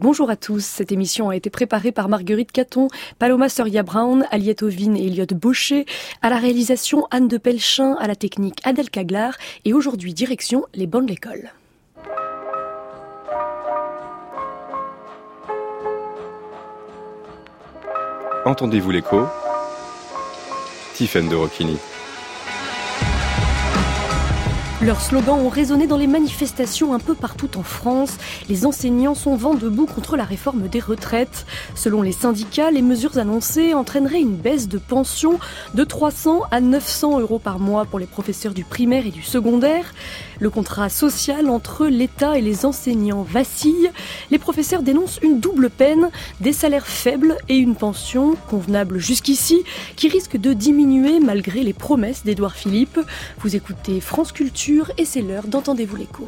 bonjour à tous. Cette émission a été préparée par Marguerite Caton, Paloma Soria-Brown, Aliette Ovine et Elliot Baucher. À la réalisation, Anne de Pelchin, à la technique, Adèle Caglar. Et aujourd'hui, direction les bancs de l'école. Entendez-vous l'écho ? Tiffaine de Rocchini. Leurs slogans ont résonné dans les manifestations un peu partout en France. Les enseignants sont vent debout contre la réforme des retraites. Selon les syndicats, les mesures annoncées entraîneraient une baisse de pension de 300 à 900 € par mois pour les professeurs du primaire et du secondaire. Le contrat social entre l'État et les enseignants vacille. Les professeurs dénoncent une double peine, des salaires faibles et une pension convenable jusqu'ici qui risque de diminuer malgré les promesses d'Édouard Philippe. Vous écoutez France Culture et c'est l'heure d'Entendez-vous l'écho.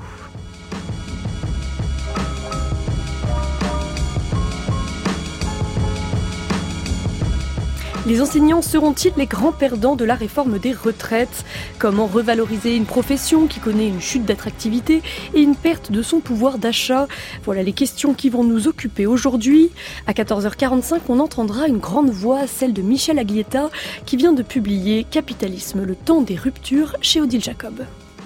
Les enseignants seront-ils les grands perdants de la réforme des retraites ? Comment revaloriser une profession qui connaît une chute d'attractivité et une perte de son pouvoir d'achat ? Voilà les questions qui vont nous occuper aujourd'hui. À 14h45, on entendra une grande voix, celle de Michel Aglietta, qui vient de publier « Capitalisme, le temps des ruptures » chez Odile Jacob.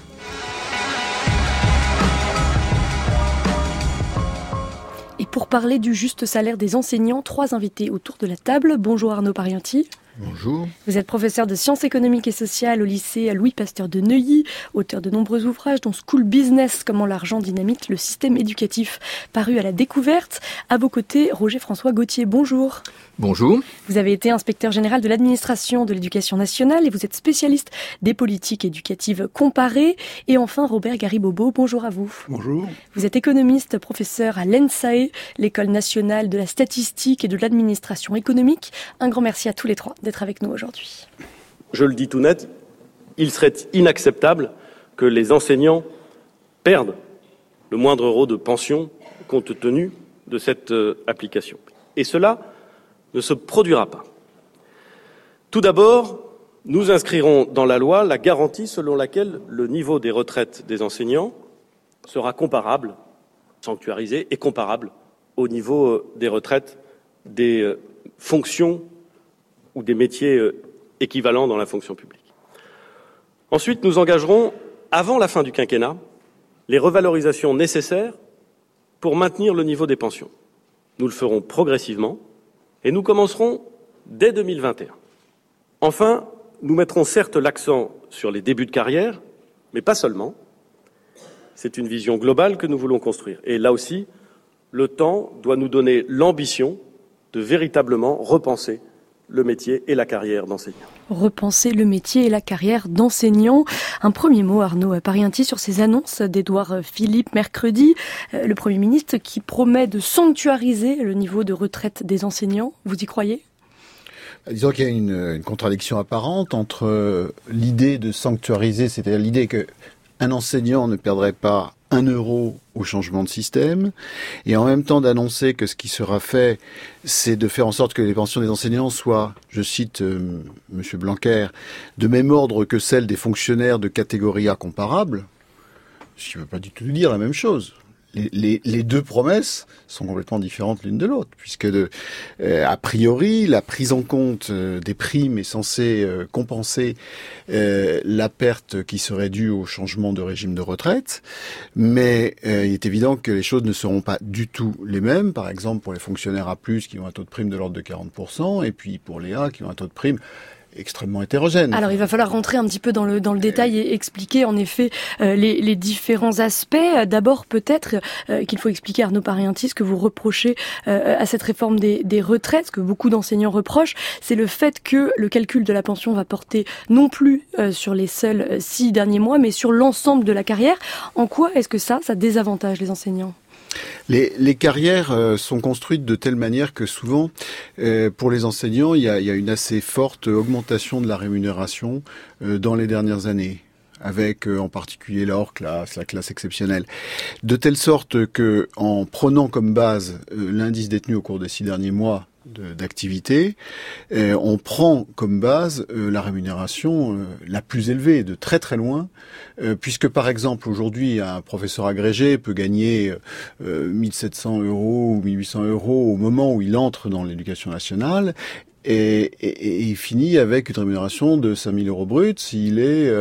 Pour parler du juste salaire des enseignants, 3 invités autour de la table. Bonjour Arnaud Parianti. Bonjour. Vous êtes professeur de sciences économiques et sociales au lycée Louis Pasteur de Neuilly, auteur de nombreux ouvrages dont School Business, comment l'argent dynamite le système éducatif, paru à la Découverte. À vos côtés, Roger-François Gauthier. Bonjour. Bonjour. Vous avez été inspecteur général de l'administration de l'éducation nationale et vous êtes spécialiste des politiques éducatives comparées. Et enfin, Robert Garibobo. Bonjour à vous. Bonjour. Vous êtes économiste, professeur à l'ENSAE, l'École nationale de la statistique et de l'administration économique. Un grand merci à tous les trois d'être avec nous aujourd'hui. Je le dis tout net, il serait inacceptable que les enseignants perdent le moindre euro de pension compte tenu de cette application. Et cela ne se produira pas. Tout d'abord, nous inscrirons dans la loi la garantie selon laquelle le niveau des retraites des enseignants sera comparable, sanctuarisé et comparable au niveau des retraites des fonctions ou des métiers équivalents dans la fonction publique. Ensuite, nous engagerons, avant la fin du quinquennat, les revalorisations nécessaires pour maintenir le niveau des pensions. Nous le ferons progressivement et nous commencerons dès 2021. Enfin, nous mettrons certes l'accent sur les débuts de carrière, mais pas seulement. C'est une vision globale que nous voulons construire. Et là aussi, le temps doit nous donner l'ambition de véritablement repenser le métier et la carrière d'enseignant. Repenser le métier et la carrière d'enseignant. Un premier mot, Arnaud Parianti, sur ces annonces d'Édouard Philippe mercredi. Le Premier ministre qui promet de sanctuariser le niveau de retraite des enseignants. Vous y croyez ? Disons qu'il y a une contradiction apparente entre l'idée de sanctuariser, c'est-à-dire l'idée qu'un enseignant ne perdrait pas 1 euro au changement de système, et en même temps d'annoncer que ce qui sera fait, c'est de faire en sorte que les pensions des enseignants soient, je cite Monsieur Blanquer, de même ordre que celles des fonctionnaires de catégorie A comparables, ce qui ne veut pas du tout dire la même chose. Les deux promesses sont complètement différentes l'une de l'autre, puisque a priori, la prise en compte des primes est censée compenser la perte qui serait due au changement de régime de retraite, mais il est évident que les choses ne seront pas du tout les mêmes. Par exemple, pour les fonctionnaires A+, qui ont un taux de prime de l'ordre de 40%, et puis pour les A, qui ont un taux de prime extrêmement hétérogène. Alors il va falloir rentrer un petit peu dans le détail et expliquer en effet les différents aspects. D'abord peut-être qu'il faut expliquer, Arnaud Parianti, ce que vous reprochez à cette réforme des retraites, ce que beaucoup d'enseignants reprochent, c'est le fait que le calcul de la pension va porter non plus sur les seuls 6 derniers mois, mais sur l'ensemble de la carrière. En quoi est-ce que ça désavantage les enseignants ? Les carrières sont construites de telle manière que souvent, pour les enseignants, il y a une assez forte augmentation de la rémunération dans les dernières années, avec en particulier la hors-classe, la classe exceptionnelle. De telle sorte que, en prenant comme base l'indice détenu au cours des 6 derniers mois d'activité, on prend comme base la rémunération la plus élevée, de très très loin, puisque par exemple aujourd'hui un professeur agrégé peut gagner 1700 € ou 1800 € au moment où il entre dans l'éducation nationale, et il finit avec une rémunération de 5000 € bruts s'il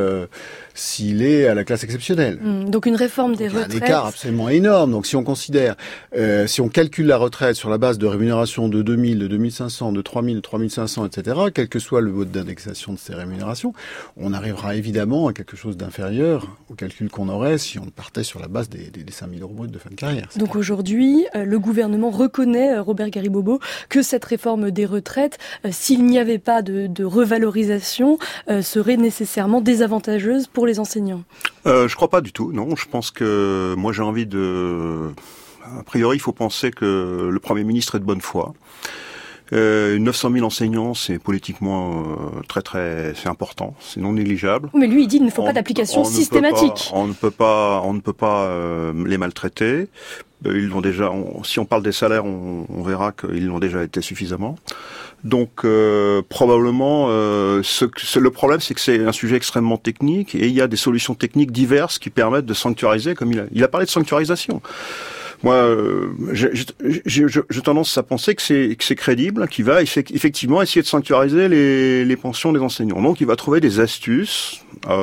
est à la classe exceptionnelle. Donc une réforme des retraites. Il y a un écart absolument énorme. Donc si on considère, si on calcule la retraite sur la base de rémunération de 2000, de 2500, de 3000, de 3500, etc., quel que soit le mode d'indexation de ces rémunérations, on arrivera évidemment à quelque chose d'inférieur au calcul qu'on aurait si on partait sur la base des 5000 € bruts de fin de carrière. Donc aujourd'hui, le gouvernement reconnaît, Robert Garribobo, que cette réforme des retraites, s'il n'y avait pas de revalorisation, serait nécessairement désavantageuse pour les enseignants. Je crois pas du tout, non. Je pense que moi j'ai envie de... A priori, il faut penser que le Premier ministre est de bonne foi. 900 000 enseignants, c'est politiquement c'est important, c'est non négligeable. Mais lui, il dit qu'il ne faut pas d'application systématique. On ne peut pas les maltraiter. Ils l'ont déjà. Si on parle des salaires, on verra qu'ils l'ont déjà été suffisamment. Donc probablement, le problème, c'est que c'est un sujet extrêmement technique et il y a des solutions techniques diverses qui permettent de sanctuariser, comme il a parlé de sanctuarisation. Moi, j'ai tendance à penser que c'est crédible, qu'il va effectivement essayer de sanctuariser les pensions des enseignants. Donc, il va trouver des astuces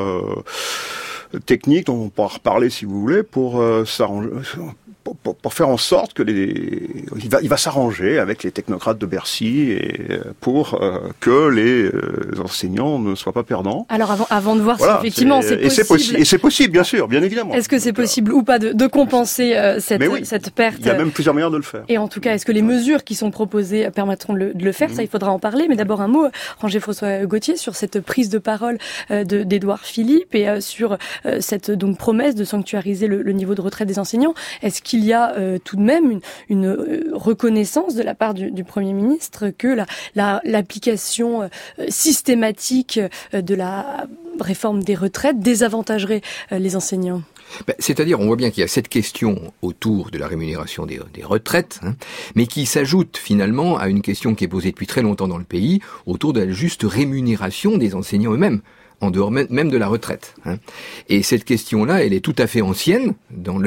techniques dont on pourra reparler si vous voulez pour s'arranger. Pour faire en sorte que il va s'arranger avec les technocrates de Bercy et pour que les enseignants ne soient pas perdants. Alors avant de voir si effectivement c'est possible. Et c'est possible, bien sûr, bien évidemment. Est-ce que c'est possible ou pas de compenser cette perte? Il y a même plusieurs manières de le faire. Et en tout cas, est-ce que les mesures qui sont proposées permettront de le faire? Ça, il faudra en parler. Mais d'abord un mot, Rangé-François Gauthier, sur cette prise de parole d'Édouard Philippe et sur cette donc promesse de sanctuariser le niveau de retraite des enseignants. Est-ce qu'il y a tout de même une reconnaissance de la part du Premier ministre que l'application systématique de la réforme des retraites désavantagerait les enseignants? C'est-à-dire, on voit bien qu'il y a cette question autour de la rémunération des retraites, mais qui s'ajoute finalement à une question qui est posée depuis très longtemps dans le pays, autour de la juste rémunération des enseignants eux-mêmes, en dehors même de la retraite. Et cette question-là, elle est tout à fait ancienne dans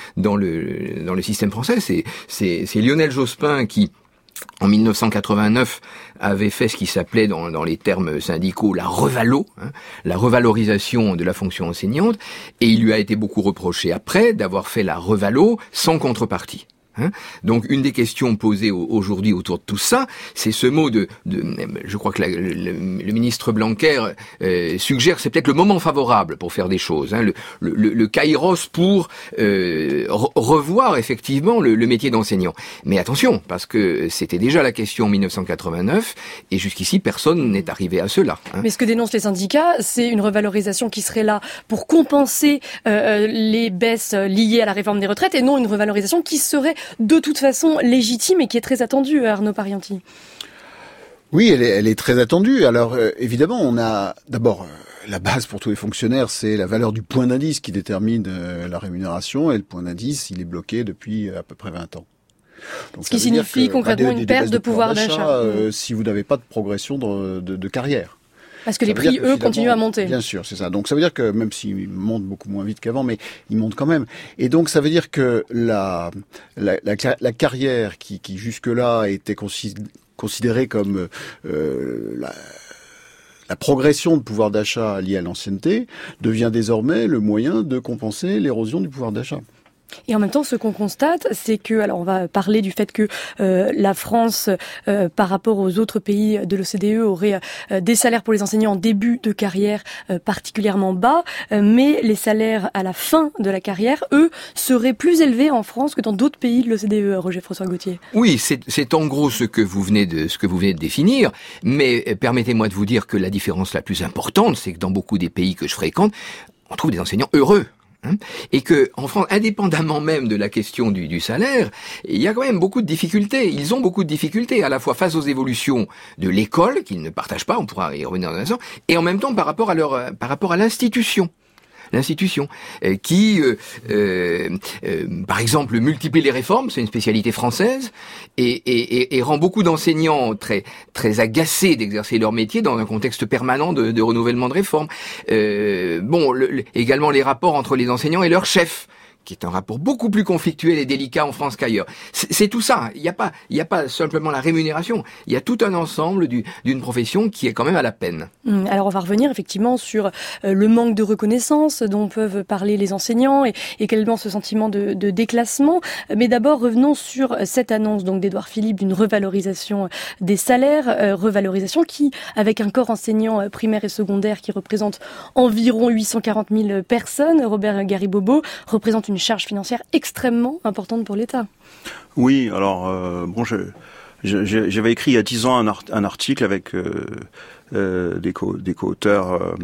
le système français. C'est Lionel Jospin qui, en 1989, avait fait ce qui s'appelait dans les termes syndicaux la revalo, la revalorisation de la fonction enseignante, et il lui a été beaucoup reproché après d'avoir fait la revalo sans contrepartie. Donc une des questions posées aujourd'hui autour de tout ça, c'est ce mot je crois que le ministre Blanquer suggère, c'est peut-être le moment favorable pour faire des choses, le kairos pour revoir effectivement le métier d'enseignant. Mais attention, parce que c'était déjà la question en 1989 et jusqu'ici personne n'est arrivé à cela. Mais ce que dénoncent les syndicats, c'est une revalorisation qui serait là pour compenser les baisses liées à la réforme des retraites et non une revalorisation qui serait de toute façon légitime et qui est très attendue, Arnaud Parianti. Oui, elle est très attendue. Alors évidemment, on a d'abord la base pour tous les fonctionnaires, c'est la valeur du point d'indice qui détermine la rémunération, et le point d'indice, il est bloqué depuis à peu près 20 ans. Donc, ce qui signifie concrètement une perte de pouvoir d'achat. Si vous n'avez pas de progression de carrière. Parce que les prix, eux, continuent à monter. Bien sûr, c'est ça. Donc ça veut dire que, même s'ils montent beaucoup moins vite qu'avant, mais ils montent quand même. Et donc ça veut dire que la carrière qui jusque-là était considérée comme la progression de pouvoir d'achat liée à l'ancienneté devient désormais le moyen de compenser l'érosion du pouvoir d'achat. Et en même temps, ce qu'on constate, c'est que, alors on va parler du fait que la France, par rapport aux autres pays de l'OCDE, aurait des salaires pour les enseignants en début de carrière particulièrement bas, mais les salaires à la fin de la carrière, eux, seraient plus élevés en France que dans d'autres pays de l'OCDE, Roger-François Gauthier. Oui, c'est en gros ce que vous venez de définir, mais permettez-moi de vous dire que la différence la plus importante, c'est que dans beaucoup des pays que je fréquente, on trouve des enseignants heureux. Et que, en France, indépendamment même de la question du salaire, il y a quand même beaucoup de difficultés. Ils ont beaucoup de difficultés, à la fois face aux évolutions de l'école, qu'ils ne partagent pas, on pourra y revenir dans un instant, et en même temps par rapport à l'institution. l'institution, qui, par exemple, multiplie les réformes, c'est une spécialité française, et rend beaucoup d'enseignants très très agacés d'exercer leur métier dans un contexte permanent de renouvellement de réformes. Également les rapports entre les enseignants et leurs chefs, qui est un rapport beaucoup plus conflictuel et délicat en France qu'ailleurs. C'est tout ça. Il n'y a pas simplement la rémunération. Il y a tout un ensemble d'une profession qui est quand même à la peine. Alors on va revenir effectivement sur le manque de reconnaissance dont peuvent parler les enseignants et également ce sentiment de déclassement. Mais d'abord revenons sur cette annonce donc d'Édouard Philippe d'une revalorisation des salaires, revalorisation qui, avec un corps enseignant primaire et secondaire qui représente environ 840 000 personnes, Robert Garibobo, représente une charge financière extrêmement importante pour l'État. Oui, alors j'avais écrit il y a 10 ans un article avec des co-auteurs,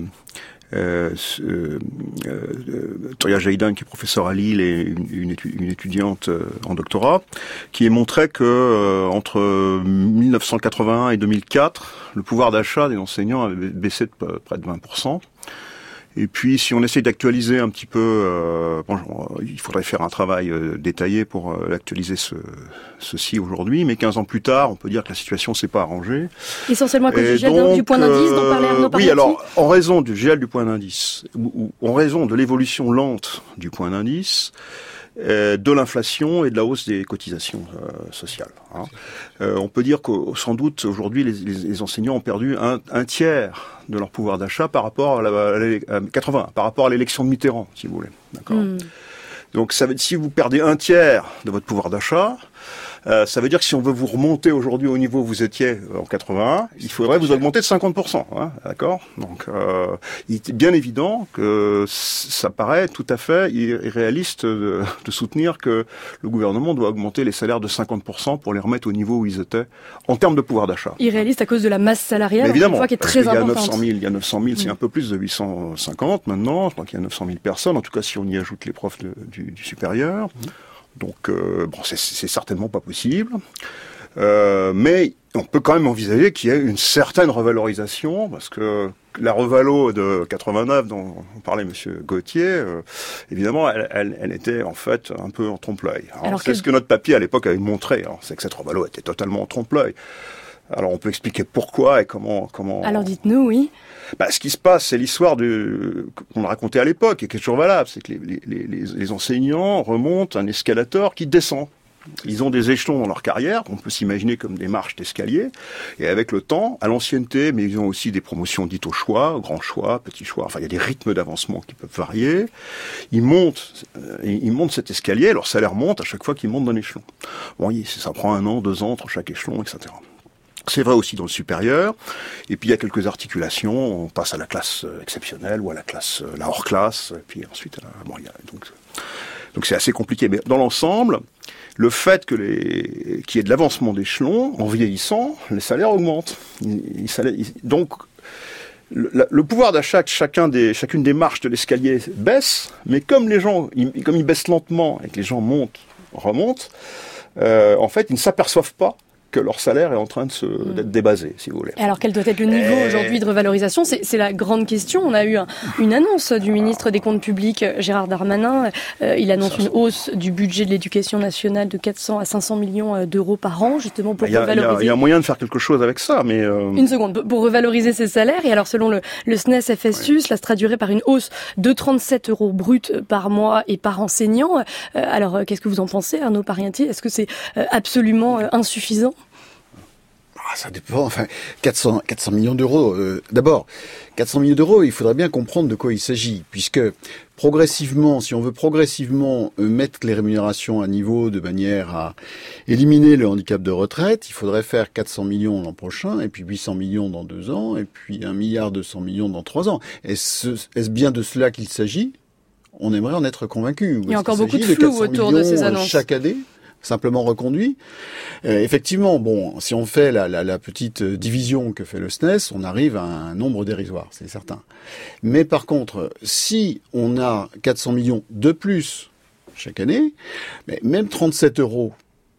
Toria Jaidan qui est professeur à Lille et une étudiante en doctorat, qui montrait que entre 1981 et 2004, le pouvoir d'achat des enseignants avait baissé de près de 20%. Et puis, si on essaie d'actualiser un petit peu, il faudrait faire un travail détaillé pour actualiser ceci aujourd'hui. Mais 15 ans plus tard, on peut dire que la situation s'est pas arrangée. Essentiellement à cause du gel du point d'indice dont parlait Arnaud Pariati. Oui, alors, en raison du gel du point d'indice, ou en raison de l'évolution lente du point d'indice, de l'inflation et de la hausse des cotisations sociales. On peut dire que sans doute aujourd'hui les enseignants ont perdu un tiers de leur pouvoir d'achat par rapport à 80, par rapport à l'élection de Mitterrand, si vous voulez. D'accord. Donc ça veut dire si vous perdez un tiers de votre pouvoir d'achat, ça veut dire que si on veut vous remonter aujourd'hui au niveau où vous étiez en 81, il faudrait vous augmenter de 50%. D'accord. Donc il est bien évident que ça paraît tout à fait irréaliste de soutenir que le gouvernement doit augmenter les salaires de 50% pour les remettre au niveau où ils étaient en termes de pouvoir d'achat. Irréaliste à cause de la masse salariale, mais évidemment, une fois qui est très importante. Il y a 900 000, c'est un peu plus de 850 maintenant. Je crois qu'il y a 900 000 personnes. En tout cas, si on y ajoute les profs du supérieur. Donc, c'est certainement pas possible. Mais on peut quand même envisager qu'il y ait une certaine revalorisation, parce que la revalo de 89 dont parlait Monsieur Gauthier, évidemment, elle était en fait un peu en trompe-l'œil. C'est ce que notre papier à l'époque avait montré. C'est que cette revalo était totalement en trompe-l'œil. Alors on peut expliquer pourquoi et comment. Alors dites-nous, oui. Ce qui se passe, c'est l'histoire qu'on a raconté à l'époque et qui est toujours valable, c'est que les enseignants remontent un escalator qui descend. Ils ont des échelons dans leur carrière, qu'on peut s'imaginer comme des marches d'escalier, et avec le temps, à l'ancienneté, mais ils ont aussi des promotions dites au choix, grand choix, petit choix, enfin il y a des rythmes d'avancement qui peuvent varier. Ils montent cet escalier, leur salaire monte à chaque fois qu'ils montent d'un échelon. Bon, ça prend 1 an, 2 ans entre chaque échelon, etc. C'est vrai aussi dans le supérieur. Et puis il y a quelques articulations. On passe à la classe exceptionnelle ou à la classe, la hors classe. Et puis ensuite, donc c'est assez compliqué. Mais dans l'ensemble, le fait qu'il y ait de l'avancement d'échelon, en vieillissant, les salaires augmentent. Donc le pouvoir d'achat de chacune des marches de l'escalier baisse, mais comme ils baissent lentement et que les gens remontent, en fait, ils ne s'aperçoivent pas que leur salaire est en train d'être débasé, si vous voulez. Alors quel doit être le niveau aujourd'hui de revalorisation ? C'est la grande question. On a eu une annonce du ministre des Comptes publics, Gérald Darmanin. Il annonce une hausse du budget de l'éducation nationale de 400 à 500 millions d'euros par an, justement pour revaloriser. Il y a moyen de faire quelque chose avec ça, mais... Une seconde, pour revaloriser ces salaires. Et alors selon le SNES FSU, cela se traduirait par une hausse de 37 € bruts par mois et par enseignant. Alors qu'est-ce que vous en pensez, Arnaud Pariati ? Est-ce que c'est absolument insuffisant ? Ça dépend. Enfin, 400 millions d'euros. D'abord, 400 millions d'euros, il faudrait bien comprendre de quoi il s'agit, puisque progressivement, si on veut progressivement mettre les rémunérations à niveau de manière à éliminer le handicap de retraite, il faudrait faire 400 millions l'an prochain, et puis 800 millions dans 2 ans, et puis 1,2 milliard dans 3 ans. Est-ce bien de cela qu'il s'agit ? On aimerait en être convaincu. Il y a encore beaucoup de flou autour de ces annonces. Chaque année, simplement reconduit. Effectivement, si on fait la petite division que fait le SNES, on arrive à un nombre dérisoire, c'est certain. Mais par contre, si on a 400 millions de plus chaque année, mais même 37 €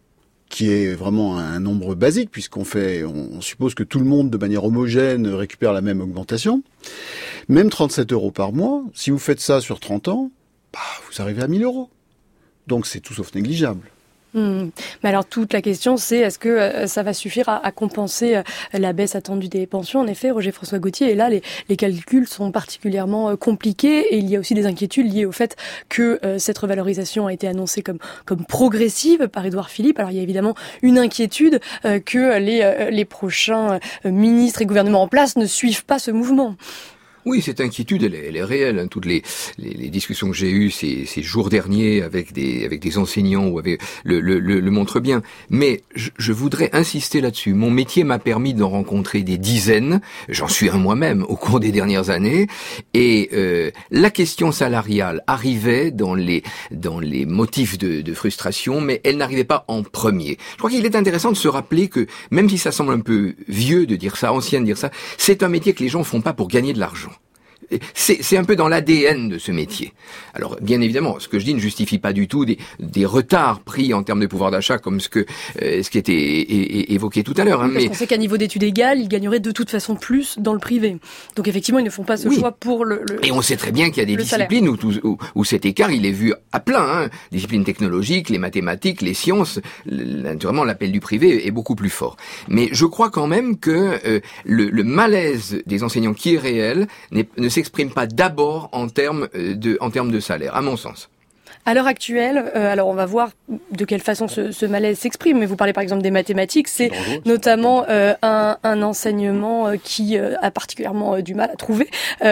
qui est vraiment un nombre basique, puisqu'on suppose que tout le monde, de manière homogène, récupère la même augmentation. Même 37 € par mois, si vous faites ça sur 30 ans, vous arrivez à 1 000 €. Donc c'est tout sauf négligeable. Mais alors toute la question c'est est-ce que ça va suffire à compenser la baisse attendue des pensions? En effet, Roger-François Gauthier, et là les calculs sont particulièrement compliqués et il y a aussi des inquiétudes liées au fait que cette revalorisation a été annoncée comme progressive par Édouard Philippe. Alors il y a évidemment une inquiétude que les prochains ministres et gouvernements en place ne suivent pas ce mouvement. Oui, cette inquiétude, elle est réelle. Hein. Toutes les discussions que j'ai eues ces jours derniers avec des enseignants ou avec le montrent bien. Mais je voudrais insister là-dessus. Mon métier m'a permis d'en rencontrer des dizaines. J'en suis un moi-même au cours des dernières années. Et la question salariale arrivait dans les motifs de frustration, mais elle n'arrivait pas en premier. Je crois qu'il est intéressant de se rappeler que même si ça semble un peu vieux de dire ça, ancien de dire ça, c'est un métier que les gens font pas pour gagner de l'argent. C'est un peu dans l'ADN de ce métier. Alors, bien évidemment, ce que je dis ne justifie pas du tout des retards pris en termes de pouvoir d'achat, comme ce qui était évoqué tout à l'heure. Hein, parce qu'on sait qu'à niveau d'études égales, ils gagneraient de toute façon plus dans le privé. Donc effectivement, ils ne font pas ce choix pour le Et on sait très bien qu'il y a des disciplines où cet écart, il est vu à plein. Hein. Disciplines technologiques, les mathématiques, les sciences, naturellement, l'appel du privé est beaucoup plus fort. Mais je crois quand même que le malaise des enseignants qui est réel ne s'exprime pas d'abord en termes de salaire, à mon sens. À l'heure actuelle, alors on va voir de quelle façon ce malaise s'exprime, mais vous parlez par exemple des mathématiques, c'est notamment un enseignement qui a particulièrement du mal à trouver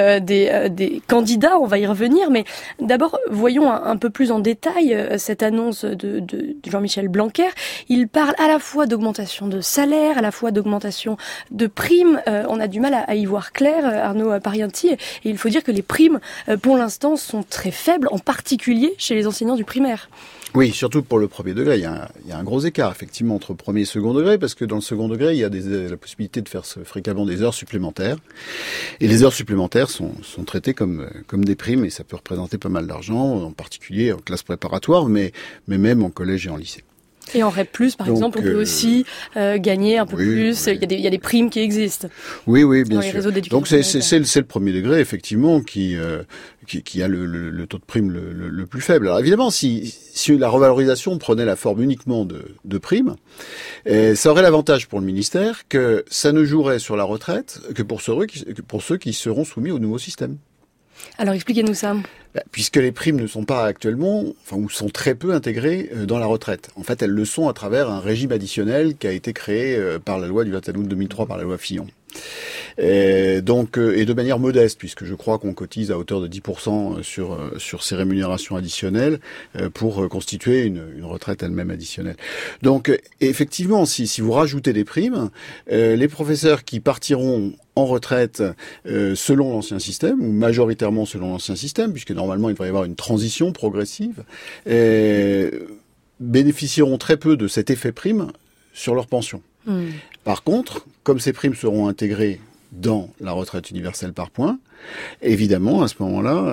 des candidats, on va y revenir, mais d'abord voyons un peu plus en détail cette annonce de Jean-Michel Blanquer. Il parle à la fois d'augmentation de salaire, à la fois d'augmentation de primes, on a du mal à y voir clair, Arnaud Parienti, et il faut dire que les primes pour l'instant sont très faibles, en particulier chez les enseignants du primaire. Oui, surtout pour le premier degré. Il y a un gros écart, effectivement, entre premier et second degré, parce que dans le second degré, il y a la possibilité de faire fréquemment des heures supplémentaires. Et les heures supplémentaires sont traitées comme des primes, et ça peut représenter pas mal d'argent, en particulier en classe préparatoire, mais même en collège et en lycée. Et en REP+, par exemple, on peut aussi gagner un peu plus. Oui. Il y a des primes qui existent. Oui, bien sûr. Donc c'est le premier degré, effectivement, qui a le taux de prime le plus faible. Alors évidemment, si la revalorisation prenait la forme uniquement de primes, ça aurait l'avantage pour le ministère que ça ne jouerait sur la retraite que pour ceux qui seront soumis au nouveau système. Alors expliquez-nous ça. Puisque les primes ne sont pas actuellement, ou sont très peu intégrées dans la retraite. En fait, elles le sont à travers un régime additionnel qui a été créé par la loi du 21 août 2003, par la loi Fillon. Et de manière modeste, puisque je crois qu'on cotise à hauteur de 10% sur ces rémunérations additionnelles pour constituer une retraite elle-même additionnelle. Donc, effectivement, si vous rajoutez des primes, les professeurs qui partiront en retraite selon l'ancien système, ou majoritairement selon l'ancien système, puisque normalement il devrait y avoir une transition progressive, bénéficieront très peu de cet effet prime sur leur pension. Par contre, comme ces primes seront intégrées dans la retraite universelle par points, évidemment, à ce moment-là,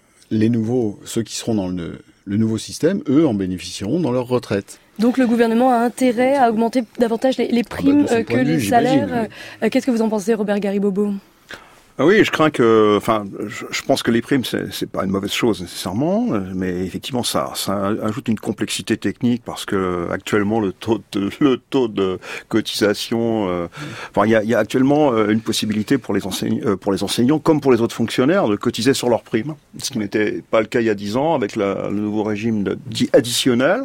ceux qui seront dans le nouveau système, eux, en bénéficieront dans leur retraite. Donc le gouvernement a intérêt à augmenter davantage les primes que les salaires. Oui. Qu'est-ce que vous en pensez, Robert Garibobo ? Ah oui, je crains que, je pense que les primes, c'est pas une mauvaise chose nécessairement, mais effectivement, ça ajoute une complexité technique parce que actuellement le taux de cotisation, il y a actuellement une possibilité pour les enseignants comme pour les autres fonctionnaires de cotiser sur leurs primes, ce qui n'était pas le cas il y a 10 ans avec le nouveau régime dit additionnel.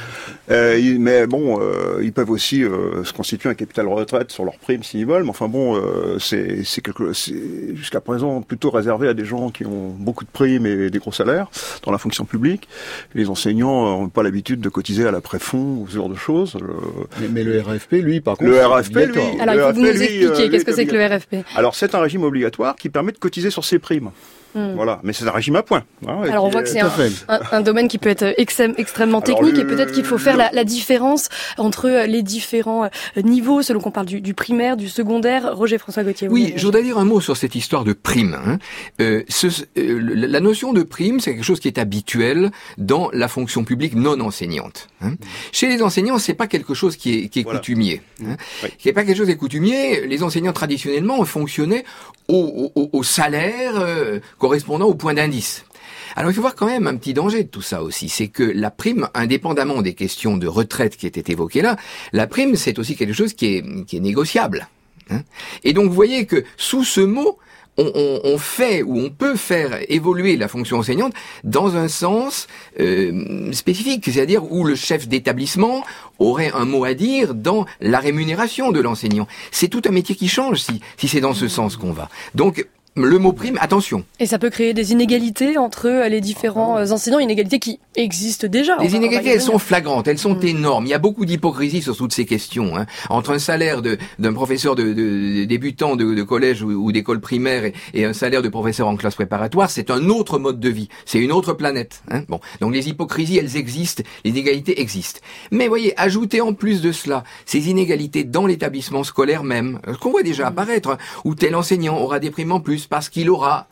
Mais bon, ils peuvent aussi se constituer un capital retraite sur leurs primes s'ils veulent, mais enfin bon, c'est jusqu'à présent plutôt réservé à des gens qui ont beaucoup de primes et des gros salaires dans la fonction publique. Les enseignants n'ont pas l'habitude de cotiser à l'après-fonds ou ce genre de choses. Mais le RFP, lui, par contre, le RFP, alors il faut que vous nous expliquiez qu'est-ce que c'est que le RFP. Alors c'est un régime obligatoire qui permet de cotiser sur ses primes. Voilà, mais c'est un régime à points. Alors on voit que c'est un domaine qui peut être extrêmement technique et peut-être qu'il faut faire la différence entre les différents niveaux selon qu'on parle du primaire, du secondaire. Roger-François Gauthier. Oui, je voudrais dire un mot sur cette histoire de prime. La notion de prime, c'est quelque chose qui est habituel dans la fonction publique non enseignante. Chez les enseignants, c'est pas quelque chose qui est coutumier. C'est pas quelque chose qui est coutumier. Les enseignants traditionnellement fonctionnaient au salaire correspondant au point d'indice. Alors il faut voir quand même un petit danger de tout ça aussi, c'est que la prime, indépendamment des questions de retraite qui étaient évoquées là, la prime c'est aussi quelque chose qui est négociable. Et donc vous voyez que sous ce mot, on fait ou on peut faire évoluer la fonction enseignante dans un sens spécifique, c'est-à-dire où le chef d'établissement aurait un mot à dire dans la rémunération de l'enseignant. C'est tout un métier qui change si c'est dans ce sens qu'on va. Donc le mot prime, attention. Et ça peut créer des inégalités entre les différents enseignants, inégalités qui existent déjà. Les inégalités, elles sont flagrantes, elles sont énormes. Il y a beaucoup d'hypocrisie sur toutes ces questions. Entre un salaire d'un professeur de débutant de collège ou d'école primaire et un salaire de professeur en classe préparatoire, c'est un autre mode de vie, c'est une autre planète. Bon, donc les hypocrisies, elles existent, les inégalités existent. Mais voyez, ajoutez en plus de cela ces inégalités dans l'établissement scolaire même, ce qu'on voit déjà apparaître, où tel enseignant aura des primes en plus parce qu'il aura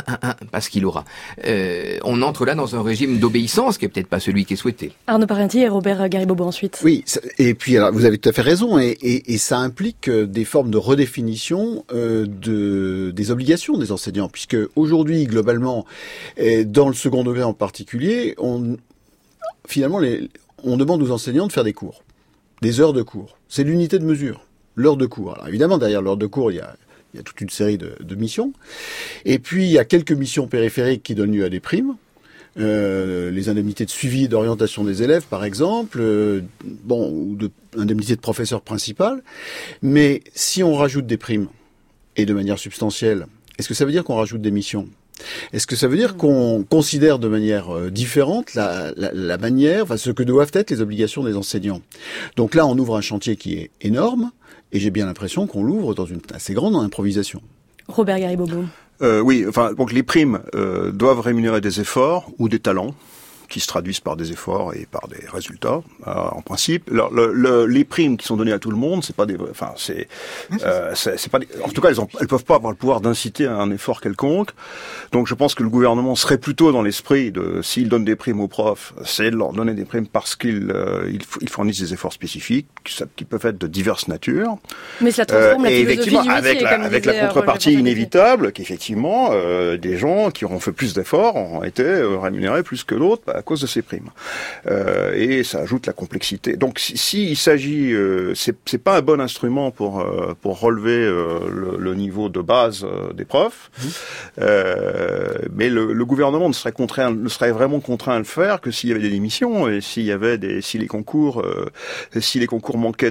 on entre là dans un régime d'obéissance qui est peut-être pas celui qui est souhaité. Arnaud Parenti et Robert Garibobo ensuite. Oui, et puis alors, vous avez tout à fait raison, et ça implique des formes de redéfinition des obligations des enseignants, puisque aujourd'hui, globalement, dans le second degré en particulier, on demande aux enseignants de faire des cours, des heures de cours. C'est l'unité de mesure, l'heure de cours. Alors évidemment, derrière l'heure de cours, il y a toute une série de missions. Et puis, il y a quelques missions périphériques qui donnent lieu à des primes. Les indemnités de suivi et d'orientation des élèves, par exemple, ou indemnités de professeur principal. Mais si on rajoute des primes, et de manière substantielle, est-ce que ça veut dire qu'on rajoute des missions ? Est-ce que ça veut dire qu'on considère de manière différente la manière, ce que doivent être les obligations des enseignants ? Donc là, on ouvre un chantier qui est énorme, et j'ai bien l'impression qu'on l'ouvre dans une assez grande improvisation. Robert Garibobo. Oui, donc les primes doivent rémunérer des efforts ou des talents qui se traduisent par des efforts et par des résultats. En principe, les primes qui sont données à tout le monde, c'est pas des, c'est pas des, en tout cas, elles peuvent pas avoir le pouvoir d'inciter à un effort quelconque. Donc, je pense que le gouvernement serait plutôt dans l'esprit de, s'il donne des primes aux profs, c'est de leur donner des primes parce qu'ils fournissent des efforts spécifiques qui peuvent être de diverses natures. Mais cela transforme la philosophie du métier, avec la contrepartie inévitable qu'effectivement, des gens qui auront fait plus d'efforts ont été rémunérés plus que d'autres à cause de ces primes. Et ça ajoute la complexité. Donc, s'il s'agit, c'est pas un bon instrument pour relever le niveau de base des profs. Mais le gouvernement ne serait vraiment contraint à le faire que s'il y avait des démissions et si les concours manquaient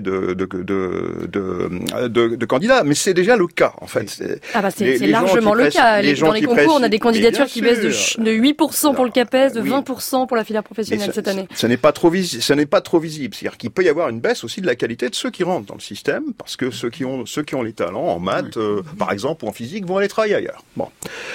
de candidats. Mais c'est déjà le cas, en fait. C'est largement le cas. Dans les concours, on a des candidatures qui baissent de 8% pour le CAPES, de 20% pour la filière professionnelle cette année. Ça n'est pas trop visible. C'est-à-dire qu'il peut y avoir une baisse aussi de la qualité de ceux qui rentrent dans le système, parce que ceux qui ont les talents en maths, par exemple, ou en physique, vont aller travailler ailleurs. Bon.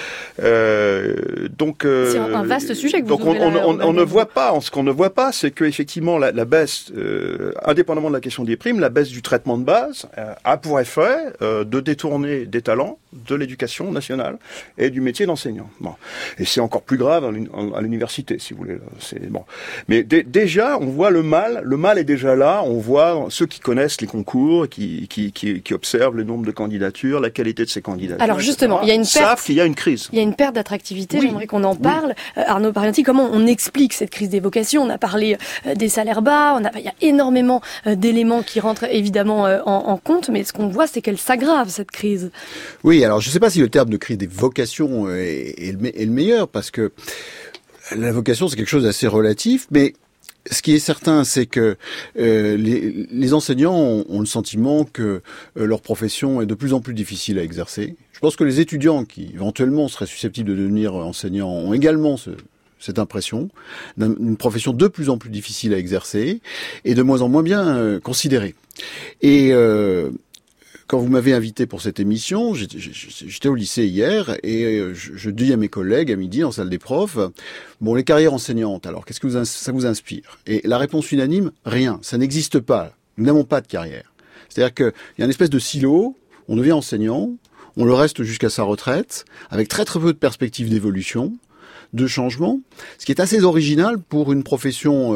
C'est un vaste sujet que vous ouvrez on ne voit pas. Ce qu'on ne voit pas, c'est que effectivement la baisse, indépendamment de la question des primes, la baisse du traitement de base a pour effet de détourner des talents de l'éducation nationale et du métier d'enseignant. Bon. Et c'est encore plus grave à l'université, si vous voulez. Bon. Mais déjà, on voit le mal. Le mal est déjà là. On voit ceux qui connaissent les concours, qui observent le nombre de candidatures, la qualité de ces candidatures. Alors justement, il y a une perte. Savent qu'il y a une crise. Il y a une perte d'attractivité. Oui. J'aimerais qu'on en parle. Oui. Arnaud Parenti, comment on explique cette crise des vocations ? On a parlé des salaires bas. Il y a énormément d'éléments qui rentrent évidemment en compte, mais ce qu'on voit, c'est qu'elle s'aggrave, cette crise. Oui, alors je ne sais pas si le terme de crise des vocations est le meilleur, parce que la vocation, c'est quelque chose d'assez relatif, mais ce qui est certain, c'est que les enseignants ont le sentiment que leur profession est de plus en plus difficile à exercer. Je pense que les étudiants qui éventuellement seraient susceptibles de devenir enseignants ont également cette impression d'une profession de plus en plus difficile à exercer et de moins en moins bien considérée. Et quand vous m'avez invité pour cette émission, j'étais au lycée hier et je dis à mes collègues à midi en salle des profs, bon, les carrières enseignantes, alors qu'est-ce que ça vous inspire? Et la réponse unanime, rien, ça n'existe pas. Nous n'avons pas de carrière. C'est-à-dire qu'il y a une espèce de silo, on devient enseignant, on le reste jusqu'à sa retraite, avec très très peu de perspectives d'évolution, de changement, ce qui est assez original pour une profession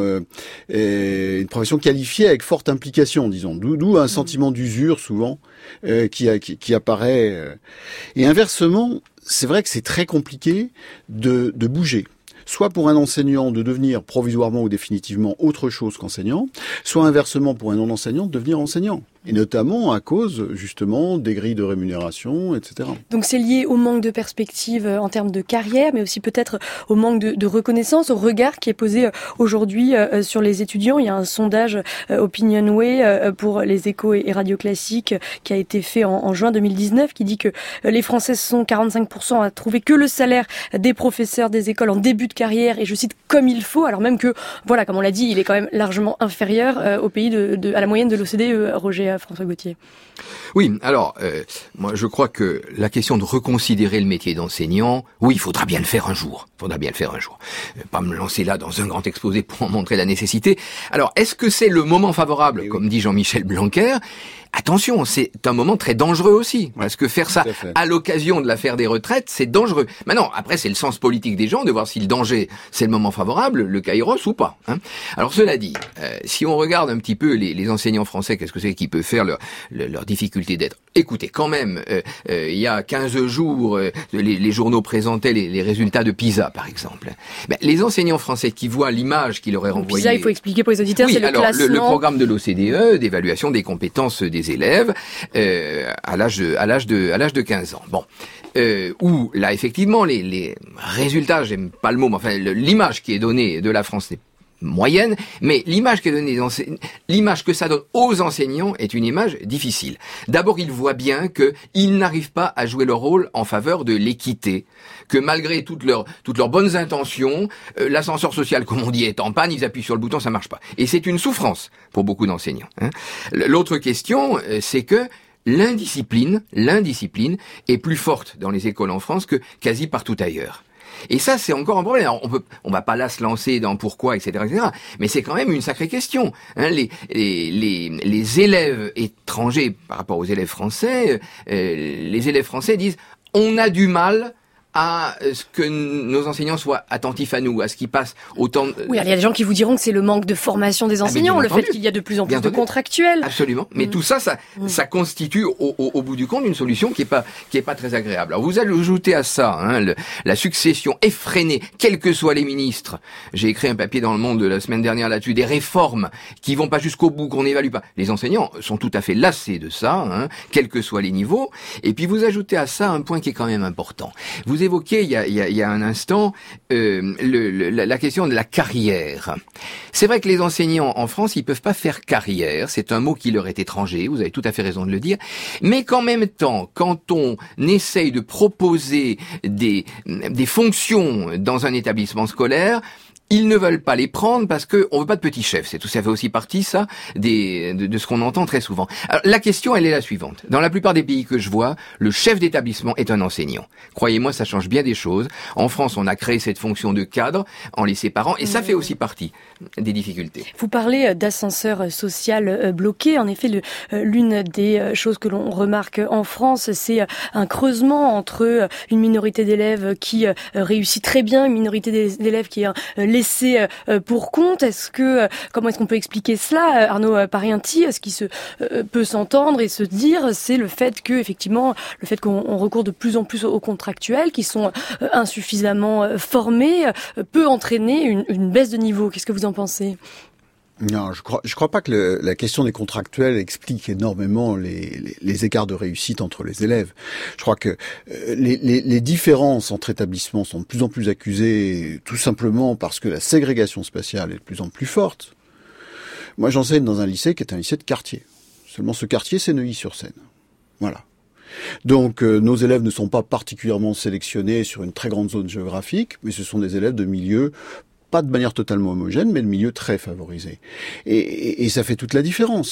qualifiée avec forte implication, disons. D'où un sentiment d'usure souvent qui apparaît. Et inversement, c'est vrai que c'est très compliqué de bouger. Soit pour un enseignant de devenir provisoirement ou définitivement autre chose qu'enseignant, soit inversement pour un non-enseignant de devenir enseignant. Et notamment à cause, justement, des grilles de rémunération, etc. Donc c'est lié au manque de perspective en termes de carrière, mais aussi peut-être au manque de reconnaissance, au regard qui est posé aujourd'hui sur les étudiants. Il y a un sondage Opinionway pour les Échos et Radio Classique qui a été fait en juin 2019, qui dit que les Français sont 45% à trouver que le salaire des professeurs des écoles en début de carrière, et je cite, comme il faut, alors même que, voilà, comme on l'a dit, il est quand même largement inférieur au pays à la moyenne de l'OCDE, Roger François Gauthier. Oui, alors, moi je crois que la question de reconsidérer le métier d'enseignant, oui, il faudra bien le faire un jour. Pas me lancer là dans un grand exposé pour en montrer la nécessité. Alors, est-ce que c'est le moment favorable, comme dit Jean-Michel Blanquer? Attention, c'est un moment très dangereux aussi, parce que faire ça à l'occasion de l'affaire des retraites, c'est dangereux. Maintenant, après, c'est le sens politique des gens de voir si le danger, c'est le moment favorable, le kairos ou pas. Hein. Alors, cela dit, si on regarde un petit peu les enseignants français, qu'est-ce que c'est qui peut faire leur difficulté d'être? Écoutez, quand même, il y a 15 jours, les journaux présentaient les résultats de PISA, par exemple. Ben, les enseignants français qui voient l'image qui leur est renvoyée... PISA, il faut expliquer pour les auditeurs, oui, c'est le classement... le programme de l'OCDE d'évaluation des compétences des élèves à l'âge de 15 ans. Bon, où là effectivement les résultats, j'aime pas le mot, mais enfin l'image qui est donnée de la France n'est moyenne, mais l'image l'image que ça donne aux enseignants est une image difficile. D'abord, ils voient bien qu'ils n'arrivent pas à jouer leur rôle en faveur de l'équité, que malgré toutes leurs bonnes intentions, l'ascenseur social, comme on dit, est en panne, ils appuient sur le bouton, ça marche pas. Et c'est une souffrance pour beaucoup d'enseignants. Hein. L'autre question, c'est que l'indiscipline est plus forte dans les écoles en France que quasi partout ailleurs. Et ça, c'est encore un problème. Alors, on va pas là se lancer dans pourquoi, etc., mais c'est quand même une sacrée question. Hein, les élèves étrangers par rapport aux élèves français, les élèves français disent on a du mal à ce que nos enseignants soient attentifs à nous, à ce qui passe autant... Oui, il y a des gens qui vous diront que c'est le manque de formation des enseignants, le fait qu'il y a de plus en plus de contractuels. Absolument. Mais tout ça constitue au bout du compte une solution qui est pas très agréable. Alors vous ajoutez à ça la succession effrénée, quels que soient les ministres. J'ai écrit un papier dans Le Monde la semaine dernière là-dessus, des réformes qui vont pas jusqu'au bout, qu'on n'évalue pas. Les enseignants sont tout à fait lassés de ça, quels que soient les niveaux. Et puis vous ajoutez à ça un point qui est quand même important. Vous évoquiez il y a un instant la question de la carrière. C'est vrai que les enseignants en France, ils peuvent pas faire carrière, c'est un mot qui leur est étranger, vous avez tout à fait raison de le dire, mais qu'en même temps, quand on essaye de proposer des fonctions dans un établissement scolaire, ils ne veulent pas les prendre parce que on veut pas de petits chefs. Ça fait aussi partie, ça, de ce qu'on entend très souvent. Alors, la question, elle est la suivante. Dans la plupart des pays que je vois, le chef d'établissement est un enseignant. Croyez-moi, ça change bien des choses. En France, on a créé cette fonction de cadre en les séparant et ça fait aussi partie des difficultés. Vous parlez d'ascenseur social bloqué. En effet, l'une des choses que l'on remarque en France, c'est un creusement entre une minorité d'élèves qui réussit très bien, une minorité d'élèves qui est laissé pour compte. Comment est-ce qu'on peut expliquer cela, Arnaud Parienti? Ce qui peut s'entendre et se dire, c'est le fait qu'on recourt de plus en plus aux contractuels qui sont insuffisamment formés peut entraîner une baisse de niveau. Qu'est-ce que vous en pensez? Non, je crois pas que la question des contractuels explique énormément les écarts de réussite entre les élèves. Je crois que les différences entre établissements sont de plus en plus accusées, tout simplement parce que la ségrégation spatiale est de plus en plus forte. Moi, j'enseigne dans un lycée qui est un lycée de quartier. Seulement, ce quartier, c'est Neuilly-sur-Seine. Voilà. Donc, nos élèves ne sont pas particulièrement sélectionnés sur une très grande zone géographique, mais ce sont des élèves de milieux pas de manière totalement homogène, mais de milieux très favorisés. Et ça fait toute la différence.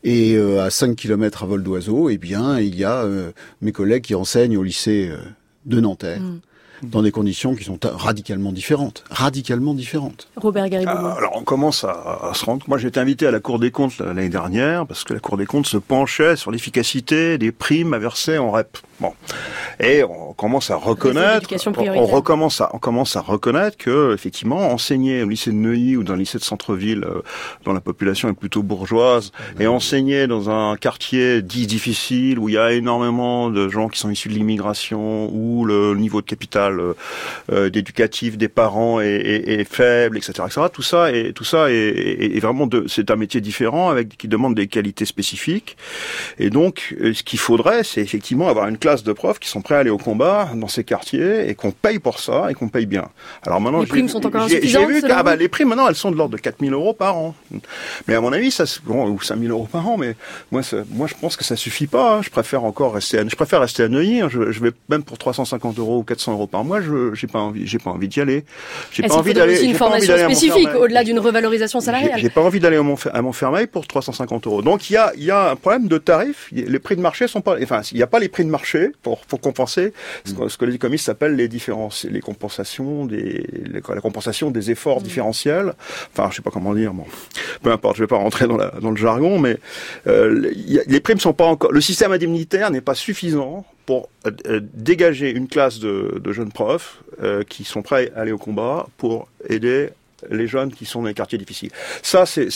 Et à 5 kilomètres à vol d'oiseau, eh bien, il y a mes collègues qui enseignent au lycée de Nanterre. Dans des conditions qui sont radicalement différentes. Robert Garrigou. Alors on commence à se rendre... Moi j'ai été invité à la Cour des comptes l'année dernière parce que la Cour des comptes se penchait sur l'efficacité des primes à verser en REP. Bon. Et on commence à reconnaître... On commence à reconnaître que, effectivement, enseigner au lycée de Neuilly ou dans le lycée de centre-ville, dont la population est plutôt bourgeoise, et enseigner dans un quartier dit difficile, où il y a énormément de gens qui sont issus de l'immigration, où le niveau de capital d'éducatif des parents est faible, etc., etc. Tout ça est vraiment c'est un métier différent qui demande des qualités spécifiques. Et donc, ce qu'il faudrait, c'est effectivement avoir une classe de profs qui sont prêts à aller au combat dans ces quartiers et qu'on paye pour ça et qu'on paye bien. Alors maintenant, les primes sont encore insuffisantes. J'ai vu que les primes maintenant elles sont de l'ordre de 4 000 € par an. Mais à mon avis, ou 5 000 € par an, mais moi je pense que ça suffit pas. Je préfère rester à Neuilly. Je vais même pour 350 € ou 400 € par mois. J'ai pas envie d'y aller. J'ai pas envie d'aller. Aussi une formation spécifique au-delà d'une revalorisation salariale. J'ai pas envie d'aller à Montfermeil pour 350 €. Donc il y a un problème de tarif. Les prix de marché sont pas. Enfin, il n'y a pas les prix de marché pour compenser ce que les économistes appellent les compensations la compensation des efforts différentiels. Enfin, je sais pas comment dire. Bon, peu importe. Je vais pas rentrer dans le jargon, mais les primes sont pas encore. Le système indemnitaire n'est pas suffisant pour dégager une classe de jeunes profs qui sont prêts à aller au combat pour aider les jeunes qui sont dans les quartiers difficiles. Ça, c'est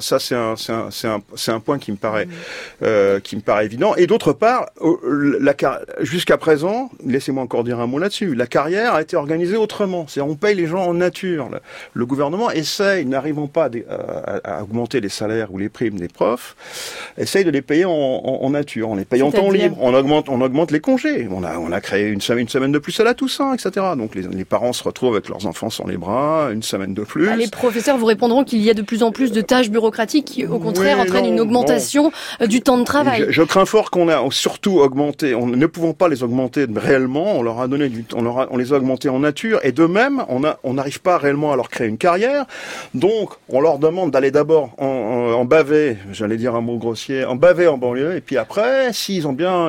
un point qui me paraît évident. Et d'autre part, jusqu'à présent, laissez-moi encore dire un mot là-dessus, la carrière a été organisée autrement. C'est-à-dire, on paye les gens en nature. Le gouvernement essaye, n'arrivant pas à augmenter les salaires ou les primes des profs, essaye de les payer en nature. On les paye en temps libre. On augmente les congés. On a créé une semaine de plus à la Toussaint, etc. Donc, les parents se retrouvent avec leurs enfants sans les bras, une semaine de plus. Les professeurs vous répondront qu'il y a de plus en plus de tâches bureaucratiques qui, au contraire, entraînent une augmentation du temps de travail. Je crains fort qu'on a surtout augmenté, ne pouvant pas les augmenter réellement, on leur a donné on les a augmentés en nature, et de même, on n'arrive pas réellement à leur créer une carrière. Donc, on leur demande d'aller d'abord en baver, j'allais dire un mot grossier, en baver en banlieue, et puis après, s'ils ont bien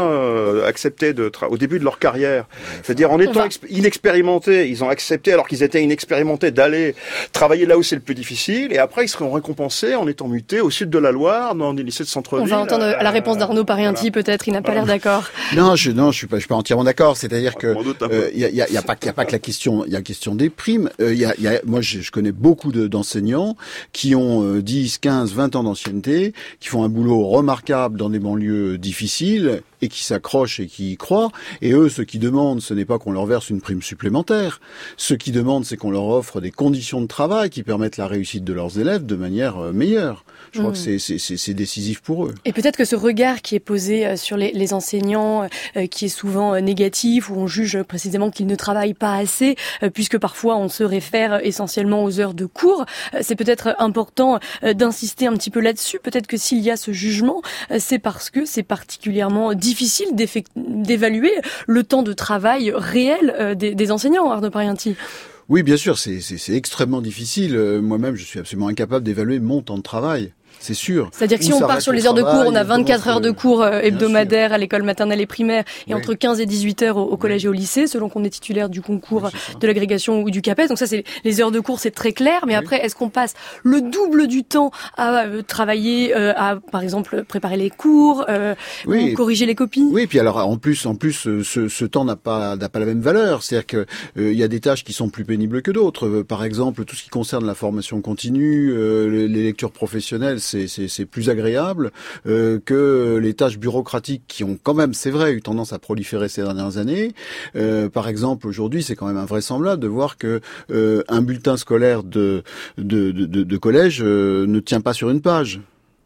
accepté au début de leur carrière, c'est-à-dire en étant inexpérimentés, ils ont accepté alors qu'ils étaient inexpérimentés d'aller travailler là où c'est le plus difficile, et après ils seront récompensés en étant mutés au sud de la Loire, dans des lycées de centre-ville. On va entendre la réponse d'Arnaud Parianti, peut-être, il n'a pas l'air d'accord. Non, je suis pas entièrement d'accord. C'est-à-dire que il y a pas que la question, il y a la question des primes. Moi, je connais beaucoup d'enseignants qui ont 10, 15, 20 ans d'ancienneté, qui font un boulot remarquable dans des banlieues difficiles et qui s'accrochent et qui y croient. Et eux, ce qu'ils demandent, ce n'est pas qu'on leur verse une prime supplémentaire. Ce qu'ils demandent, c'est qu'on leur offre des conditions de travail qui permettent la réussite de leurs élèves de manière meilleure. Je crois que c'est décisif pour eux. Et peut-être que ce regard qui est posé sur les enseignants, qui est souvent négatif, où on juge précisément qu'ils ne travaillent pas assez, puisque parfois on se réfère essentiellement aux heures de cours, c'est peut-être important d'insister un petit peu là-dessus. Peut-être que s'il y a ce jugement, c'est parce que c'est particulièrement difficile d'évaluer le temps de travail réel des enseignants, Arnaud Parianti. Oui, bien sûr, c'est extrêmement difficile. Moi-même, je suis absolument incapable d'évaluer mon temps de travail. C'est sûr. C'est-à-dire que si on part sur les heures de cours, on a 24 heures de cours hebdomadaires à l'école maternelle et primaire et entre 15 et 18 heures au collège et au lycée, selon qu'on est titulaire du concours de l'agrégation ou du CAPES. Donc ça, c'est les heures de cours, c'est très clair. Mais après, est-ce qu'on passe le double du temps à travailler, à par exemple préparer les cours, ou corriger les copies? Oui, puis alors en plus, ce temps n'a pas la même valeur. C'est-à-dire que il y a des tâches qui sont plus pénibles que d'autres. Par exemple, tout ce qui concerne la formation continue, les lectures professionnelles, c'est plus agréable que les tâches bureaucratiques qui ont quand même, c'est vrai, eu tendance à proliférer ces dernières années. Par exemple, aujourd'hui, c'est quand même invraisemblable de voir que un bulletin scolaire de collège ne tient pas sur une page.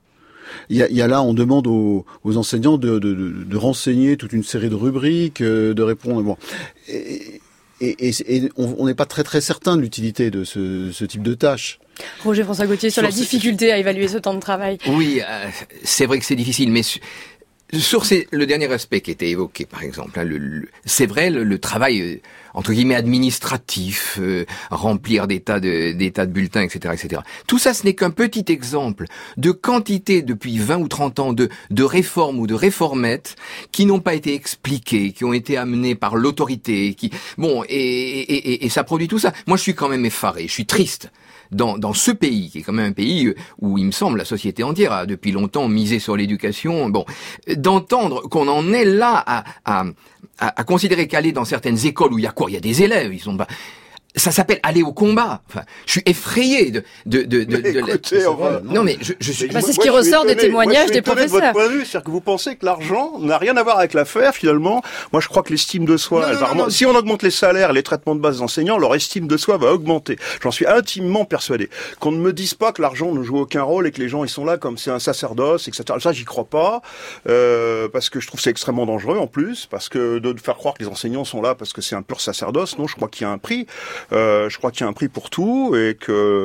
Il y a là, on demande aux enseignants de renseigner toute une série de rubriques, de répondre. Bon. Et on n'est pas très très certain de l'utilité de ce type de tâches. Roger François Gauthier, sur la difficulté à évaluer ce temps de travail. Oui, c'est vrai que c'est difficile, mais Sur le dernier aspect qui était évoqué, par exemple, hein, c'est vrai, le travail entre guillemets administratif, remplir des tas de bulletins, etc., etc. Tout ça, ce n'est qu'un petit exemple de quantité depuis 20 ou 30 ans de réformes ou de réformettes qui n'ont pas été expliquées, qui ont été amenées par l'autorité, et ça produit tout ça. Moi, je suis quand même effaré, je suis triste. Dans ce pays, qui est quand même un pays où, il me semble, la société entière a depuis longtemps misé sur l'éducation, d'entendre qu'on en est là à considérer qu'aller dans certaines écoles où il y a quoi? Il y a des élèves, ils sont pas... Ça s'appelle aller au combat. Enfin, je suis effrayé Écoutez, non mais je suis. C'est ce qui ressort des témoignages des professeurs. De votre point de vue, c'est-à-dire que vous pensez que l'argent n'a rien à voir avec l'affaire finalement. Moi, je crois que l'estime de soi, si on augmente les salaires, les traitements de base des enseignants, leur estime de soi va augmenter. J'en suis intimement persuadé. Qu'on ne me dise pas que l'argent ne joue aucun rôle et que les gens ils sont là comme c'est un sacerdoce, etc. Ça, j'y crois pas, parce que je trouve que c'est extrêmement dangereux en plus, parce que de faire croire que les enseignants sont là parce que c'est un pur sacerdoce. Non, je crois qu'il y a un prix. Je crois qu'il y a un prix pour tout et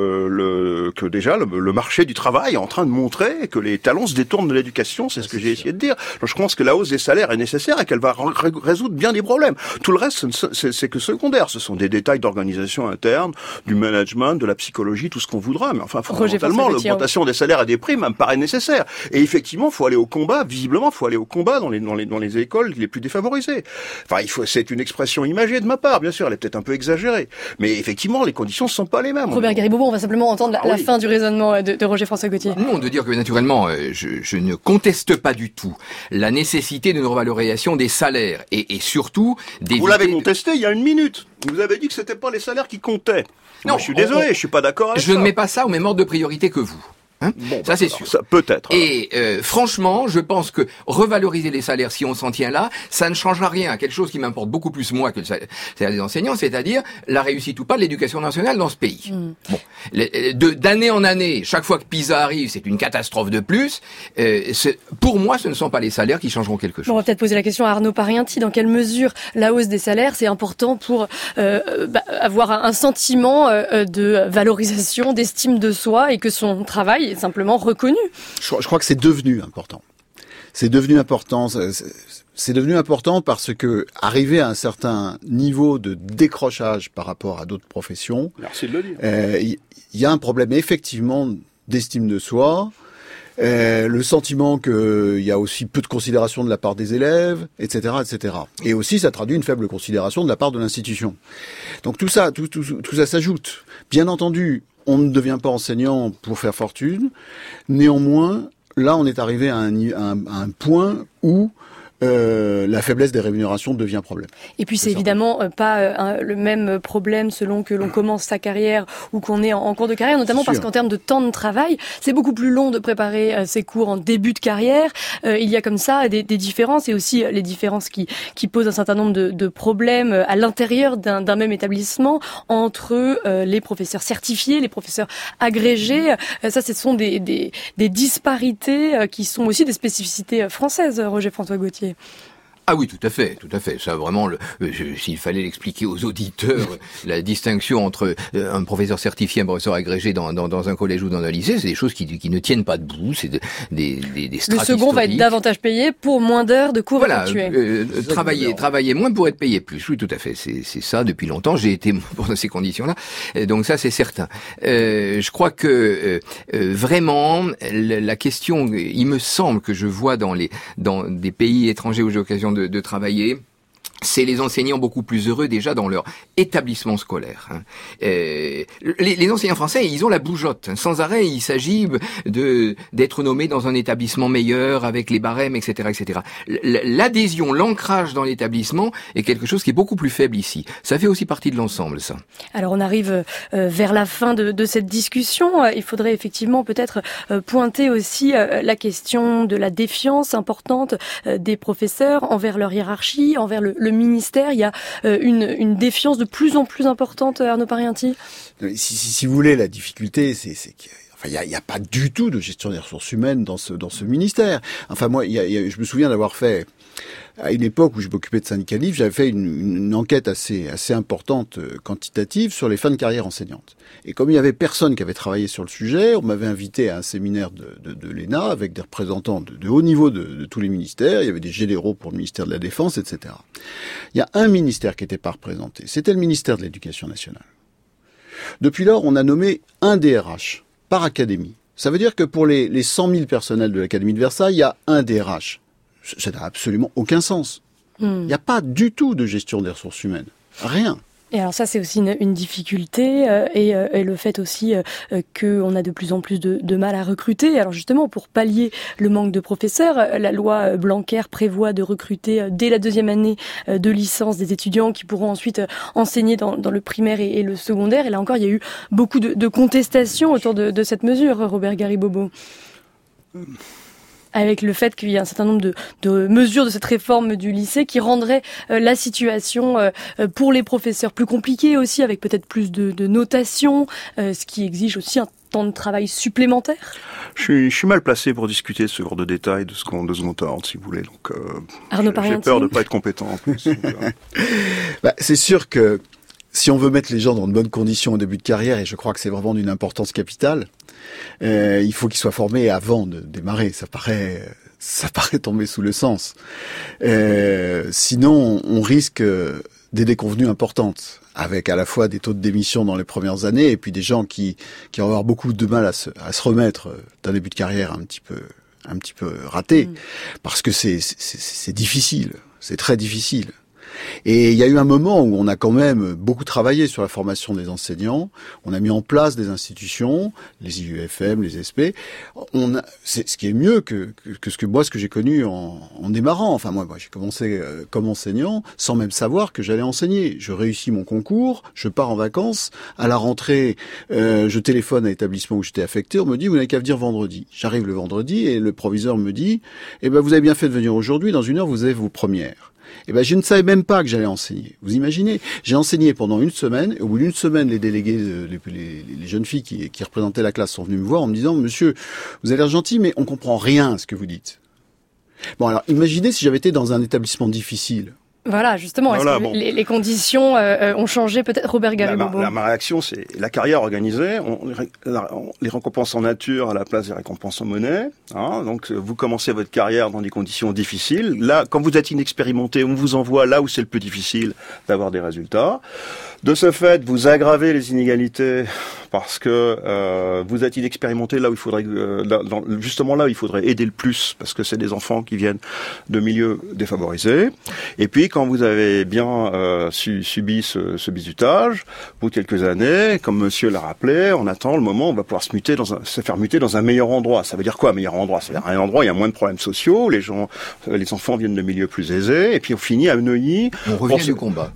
que déjà le marché du travail est en train de montrer que les talents se détournent de l'éducation, c'est ce que j'ai essayé de dire. Je pense que la hausse des salaires est nécessaire et qu'elle va résoudre bien des problèmes. Tout le reste, c'est que secondaire. Ce sont des détails d'organisation interne, du management, de la psychologie, tout ce qu'on voudra. Mais enfin, fondamentalement, l'augmentation des salaires et des primes me paraît nécessaire. Et effectivement, faut aller au combat. Visiblement, faut aller au combat dans les écoles les plus défavorisées. Enfin, c'est une expression imagée de ma part, bien sûr. Elle est peut-être un peu exagérée. Mais effectivement, les conditions ne sont pas les mêmes. Robert Garribobo, on va simplement entendre la fin du raisonnement de Roger-François Gauthier. Non, de dire que naturellement, je ne conteste pas du tout la nécessité d'une revalorisation des salaires et surtout d'éviter... Vous l'avez contesté il y a une minute. Vous avez dit que c'était pas les salaires qui comptaient. Non, moi, je suis désolé, je suis pas d'accord avec ça. Je ne mets pas ça au même ordre de priorité que vous. Hein, ça c'est sûr. Ça peut-être. Et franchement, je pense que revaloriser les salaires, si on s'en tient là, ça ne changera rien. Quelque chose qui m'importe beaucoup plus moi que le salaire des enseignants, c'est-à-dire la réussite ou pas de l'éducation nationale dans ce pays. Bon, d'année en année, chaque fois que PISA arrive, c'est une catastrophe de plus. Pour moi, ce ne sont pas les salaires qui changeront quelque chose. On va peut-être poser la question à Arnaud Parienti. Dans quelle mesure la hausse des salaires, c'est important pour avoir un sentiment de valorisation, d'estime de soi et que son travail est simplement reconnu. Je crois que c'est devenu important. C'est devenu important. C'est devenu important parce que, arrivé à un certain niveau de décrochage par rapport à d'autres professions, merci de le dire. Il y a un problème effectivement d'estime de soi, le sentiment qu'il y a aussi peu de considération de la part des élèves, etc., etc. Et aussi, ça traduit une faible considération de la part de l'institution. Donc tout ça s'ajoute. Bien entendu, on ne devient pas enseignant pour faire fortune. Néanmoins, là, on est arrivé à un point où la faiblesse des rémunérations devient problème. Et puis c'est évidemment pas le même problème selon que l'on commence sa carrière ou qu'on est en cours de carrière, notamment parce qu'en termes de temps de travail, c'est beaucoup plus long de préparer ses cours en début de carrière. Il y a comme ça des différences et aussi les différences qui posent un certain nombre de problèmes à l'intérieur d'un même établissement entre les professeurs certifiés, les professeurs agrégés. Ça, ce sont des disparités qui sont aussi des spécificités françaises, Roger-François Gauthier. Ah oui, tout à fait. Ça, vraiment, s'il fallait l'expliquer aux auditeurs, la distinction entre un professeur certifié et un professeur agrégé dans un collège ou dans un lycée, c'est des choses qui ne tiennent pas debout, c'est des strates. Le second va être davantage payé pour moins d'heures de cours effectués. Travailler moins pour être payé plus. Oui, tout à fait. C'est ça depuis longtemps. J'ai été dans ces conditions-là. Donc ça, c'est certain. Je crois que vraiment, la question, il me semble que je vois dans des pays étrangers où j'ai l'occasion de travailler, c'est les enseignants beaucoup plus heureux déjà dans leur établissement scolaire. Les enseignants français, ils ont la bougeotte. Sans arrêt, il s'agit d'être nommé dans un établissement meilleur avec les barèmes, etc., etc. L'adhésion, l'ancrage dans l'établissement est quelque chose qui est beaucoup plus faible ici. Ça fait aussi partie de l'ensemble, ça. Alors, on arrive vers la fin de cette discussion. Il faudrait effectivement peut-être pointer aussi la question de la défiance importante des professeurs envers leur hiérarchie, envers le ministère. Il y a une défiance de plus en plus importante, Arnaud Parienti. Si vous voulez, la difficulté, il y a pas du tout de gestion des ressources humaines dans ce ministère. Enfin, moi, je me souviens d'avoir fait, à une époque où je m'occupais de syndicalisme, j'avais fait une enquête assez importante, quantitative, sur les fins de carrière enseignantes. Et comme il y avait personne qui avait travaillé sur le sujet, on m'avait invité à un séminaire de l'ENA avec des représentants de haut niveau de tous les ministères. Il y avait des généraux pour le ministère de la Défense, etc. Il y a un ministère qui n'était pas représenté. C'était le ministère de l'Éducation nationale. Depuis lors, on a nommé un DRH par académie. Ça veut dire que pour les 100 000 personnels de l'Académie de Versailles, il y a un DRH. Ça n'a absolument aucun sens. Il n'y a pas du tout de gestion des ressources humaines. Rien. Et alors ça, c'est aussi une difficulté et le fait aussi qu'on a de plus en plus de mal à recruter. Alors justement, pour pallier le manque de professeurs, la loi Blanquer prévoit de recruter dès la 2e année de licence des étudiants qui pourront ensuite enseigner dans le primaire et le secondaire. Et là encore, il y a eu beaucoup de contestations autour de cette mesure, Robert Garribobo. Avec le fait qu'il y a un certain nombre de mesures de cette réforme du lycée qui rendraient la situation pour les professeurs plus compliquée aussi, avec peut-être plus de notation, ce qui exige aussi un temps de travail supplémentaire. Je suis mal placé pour discuter de ce genre de détails, de second ordre, si vous voulez. Donc, Arnaud j'ai Parianti. peur de ne pas être compétent en plus. C'est sûr que si on veut mettre les gens dans de bonnes conditions au début de carrière, et je crois que c'est vraiment d'une importance capitale, il faut qu'ils soient formés avant de démarrer. Ça paraît tomber sous le sens. Sinon, on risque des déconvenues importantes, avec à la fois des taux de démission dans les premières années, et puis des gens qui vont avoir beaucoup de mal à se remettre d'un début de carrière un petit peu raté, parce que c'est difficile, c'est très difficile. Et il y a eu un moment où on a quand même beaucoup travaillé sur la formation des enseignants. On a mis en place des institutions, les IUFM, les SP. C'est ce qui est mieux que ce que j'ai connu en démarrant. Enfin, moi j'ai commencé comme enseignant sans même savoir que j'allais enseigner. Je réussis mon concours, je pars en vacances. À la rentrée, je téléphone à l'établissement où j'étais affecté. On me dit, vous n'avez qu'à venir vendredi. J'arrive le vendredi et le proviseur me dit, vous avez bien fait de venir aujourd'hui. Dans 1 heure, vous avez vos premières. Je ne savais même pas que j'allais enseigner. Vous imaginez? J'ai enseigné pendant 1 semaine, et au bout d'1 semaine, les délégués, les jeunes filles qui représentaient la classe sont venues me voir en me disant, monsieur, vous avez l'air gentil, mais on comprend rien à ce que vous dites. Bon, alors, imaginez si j'avais été dans un établissement difficile. Voilà, justement, est-ce que les conditions ont changé peut-être, Robert Garribobo? Ma réaction, c'est la carrière organisée, les récompenses en nature à la place des récompenses en monnaie. Donc, vous commencez votre carrière dans des conditions difficiles. Là, quand vous êtes inexpérimenté, on vous envoie là où c'est le plus difficile d'avoir des résultats. De ce fait, vous aggravez les inégalités parce que vous êtes inexpérimenté là où il faudrait justement là où il faudrait aider le plus, parce que c'est des enfants qui viennent de milieux défavorisés. Et puis quand vous avez bien subi ce bizutage, au bout de quelques années, comme monsieur l'a rappelé, on attend le moment où on va pouvoir se faire muter dans un meilleur endroit. Ça veut dire quoi, meilleur endroit? Ça veut dire un endroit où il y a moins de problèmes sociaux, les enfants viennent de milieux plus aisés, et puis on finit à Neuilly. On revient du combat.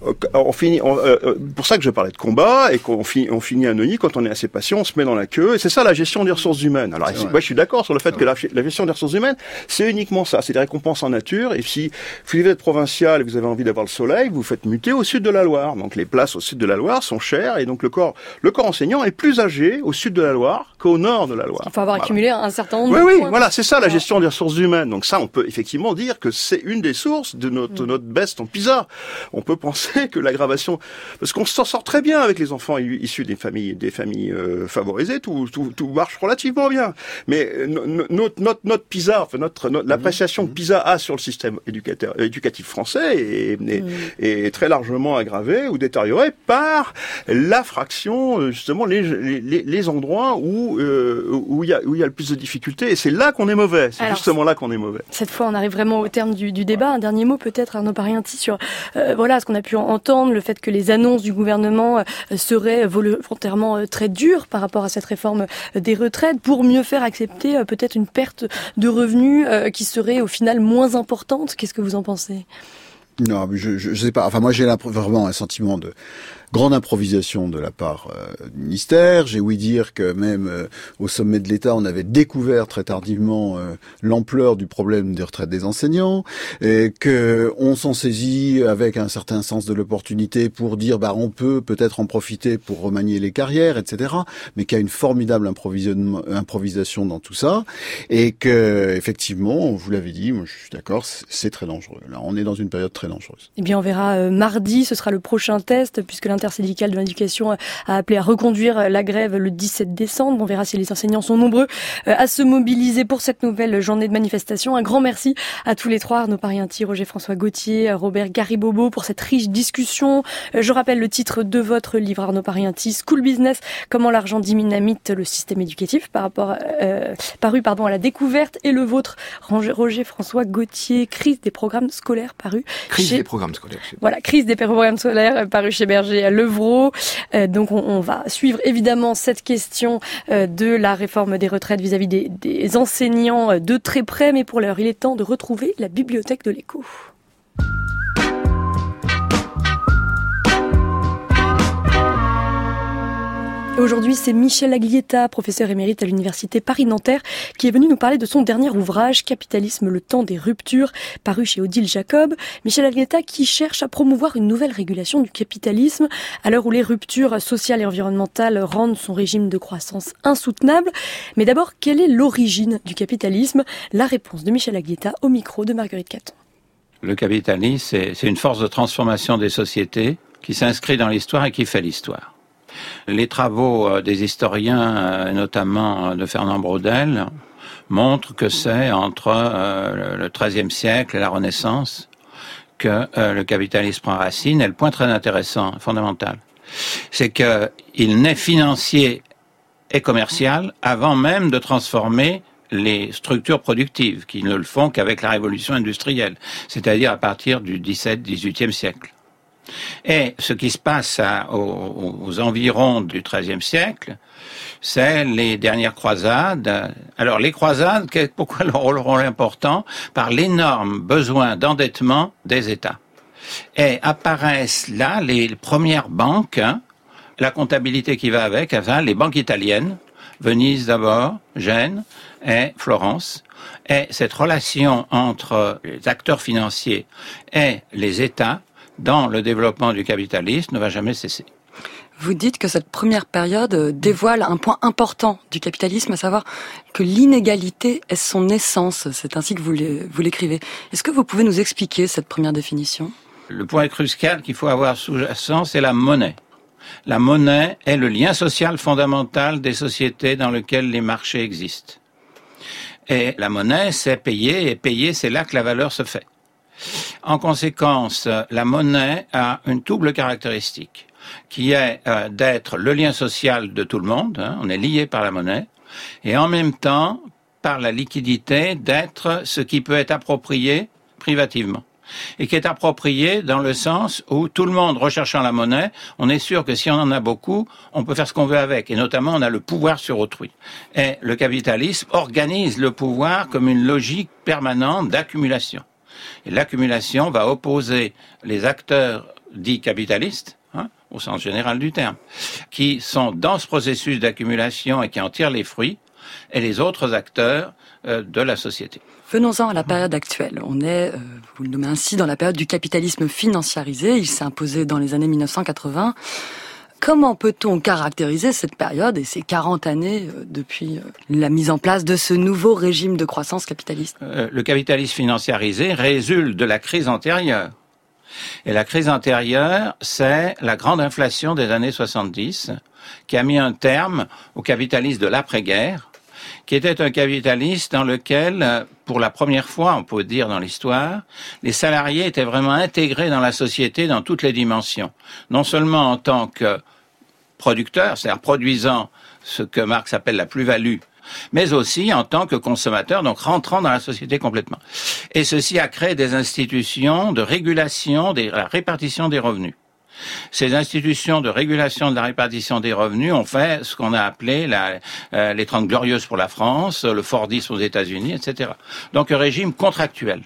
Pour ça que je parlais de combat, et qu'on finit à Neuilly, quand on est assez patient, on se met dans la queue, et c'est ça la gestion des ressources humaines. Alors, moi je suis d'accord sur le fait que la gestion des ressources humaines, c'est uniquement ça, c'est des récompenses en nature, et si vous êtes provincial et vous avez envie d'avoir le soleil, vous faites muter au sud de la Loire. Donc les places au sud de la Loire sont chères, et donc le corps enseignant est plus âgé au sud de la Loire qu'au nord de la Loire. Il faut avoir accumulé un certain nombre de points. Oui, voilà, c'est ça la gestion des ressources humaines. Donc ça, on peut effectivement dire que c'est une des sources de notre baisse en PISA. On peut penser que l'aggravation, parce qu'on s'en sort très bien avec les enfants issus des familles favorisées, tout marche relativement bien. Mais notre PISA, enfin l'appréciation que PISA a sur le système éducatif français est très largement aggravée ou détériorée par la fraction, justement les endroits où il y a le plus de difficultés, et c'est là qu'on est mauvais. C'est justement là qu'on est mauvais. Cette fois, on arrive vraiment au terme du débat. Un dernier mot peut-être, Arnaud Parianti, sur ce qu'on a pu entendre, le fait que les annonces du gouvernement seraient volontairement très dures par rapport à cette réforme des retraites, pour mieux faire accepter peut-être une perte de revenus qui serait au final moins importante. Qu'est-ce que vous en pensez ? Non, mais je sais pas. Enfin, moi, j'ai vraiment un sentiment de grande improvisation de la part du ministère. J'ai ouï dire que même au sommet de l'État, on avait découvert très tardivement l'ampleur du problème des retraites des enseignants, et que on s'en saisit avec un certain sens de l'opportunité pour dire on peut peut-être en profiter pour remanier les carrières, etc. Mais qu'il y a une formidable improvisation dans tout ça, et que effectivement, vous l'avez dit, moi je suis d'accord, c'est très dangereux. Là, on est dans une période très dangereuse. Eh bien, on verra mardi, ce sera le prochain test, puisque l'intersyndicale de l'éducation a appelé à reconduire la grève le 17 décembre. On verra si les enseignants sont nombreux à se mobiliser pour cette nouvelle journée de manifestation. Un grand merci à tous les trois, Arnaud Parienti, Roger-François Gauthier, Robert Garibobo, pour cette riche discussion. Je rappelle le titre de votre livre, Arnaud Parienti, School Business, comment l'argent dynamite le système éducatif, paru à la découverte, et le vôtre, Roger-François Gauthier, crise des programmes scolaires, paru des programmes scolaires. Voilà, crise des programmes scolaires, paru chez Berger à Levrault. Donc on va suivre évidemment cette question de la réforme des retraites vis-à-vis des enseignants de très près, mais pour l'heure, il est temps de retrouver la bibliothèque de l'Écho. Aujourd'hui, c'est Michel Aglietta, professeur émérite à l'université Paris-Nanterre, qui est venu nous parler de son dernier ouvrage, Capitalisme, le temps des ruptures, paru chez Odile Jacob. Michel Aglietta qui cherche à promouvoir une nouvelle régulation du capitalisme à l'heure où les ruptures sociales et environnementales rendent son régime de croissance insoutenable. Mais d'abord, quelle est l'origine du capitalisme? La réponse de Michel Aglietta au micro de Marguerite Caton. Le capitalisme, c'est une force de transformation des sociétés qui s'inscrit dans l'histoire et qui fait l'histoire. Les travaux des historiens, notamment de Fernand Braudel, montrent que c'est entre le XIIIe siècle et la Renaissance que le capitalisme prend racine. Et le point très intéressant, fondamental, c'est qu'il naît financier et commercial avant même de transformer les structures productives, qui ne le font qu'avec la révolution industrielle, c'est-à-dire à partir du XVIIe siècle. Et ce qui se passe aux environs du XIIIe siècle, c'est les dernières croisades. Alors les croisades, pourquoi leur rôle important? Par l'énorme besoin d'endettement des États. Et apparaissent là les premières banques, la comptabilité qui va avec, les banques italiennes, Venise d'abord, Gênes et Florence. Et cette relation entre les acteurs financiers et les États dans le développement du capitalisme ne va jamais cesser. Vous dites que cette première période dévoile un point important du capitalisme, à savoir que l'inégalité est son essence. C'est ainsi que vous l'écrivez. Est-ce que vous pouvez nous expliquer cette première définition? Le point crucial qu'il faut avoir sous-jacent, c'est la monnaie. La monnaie est le lien social fondamental des sociétés dans lesquelles les marchés existent. Et la monnaie, c'est payer, et payer, c'est là que la valeur se fait. En conséquence, la monnaie a une double caractéristique, qui est d'être le lien social de tout le monde, on est lié par la monnaie, et en même temps, par la liquidité, d'être ce qui peut être approprié privativement. Et qui est approprié dans le sens où tout le monde recherchant la monnaie, on est sûr que si on en a beaucoup, on peut faire ce qu'on veut avec. Et notamment, on a le pouvoir sur autrui. Et le capitalisme organise le pouvoir comme une logique permanente d'accumulation. Et l'accumulation va opposer les acteurs dits capitalistes, au sens général du terme, qui sont dans ce processus d'accumulation et qui en tirent les fruits, et les autres acteurs de la société. Venons-en à la période actuelle. On est, vous le nommez ainsi, dans la période du capitalisme financiarisé. Il s'est imposé dans les années 1980. Comment peut-on caractériser cette période et ces 40 années depuis la mise en place de ce nouveau régime de croissance capitaliste? Le capitalisme financiarisé résulte de la crise antérieure. Et la crise antérieure, c'est la grande inflation des années 70 qui a mis un terme au capitalisme de l'après-guerre, qui était un capitalisme dans lequel, pour la première fois, on peut dire dans l'histoire, les salariés étaient vraiment intégrés dans la société dans toutes les dimensions. Non seulement en tant que producteurs, c'est-à-dire produisant ce que Marx appelle la plus-value, mais aussi en tant que consommateurs, donc rentrant dans la société complètement. Et ceci a créé des institutions de régulation de la répartition des revenus. Ces institutions de régulation de la répartition des revenus ont fait ce qu'on a appelé les 30 glorieuses pour la France, le Fordisme aux États-Unis, etc. Donc un régime contractuel.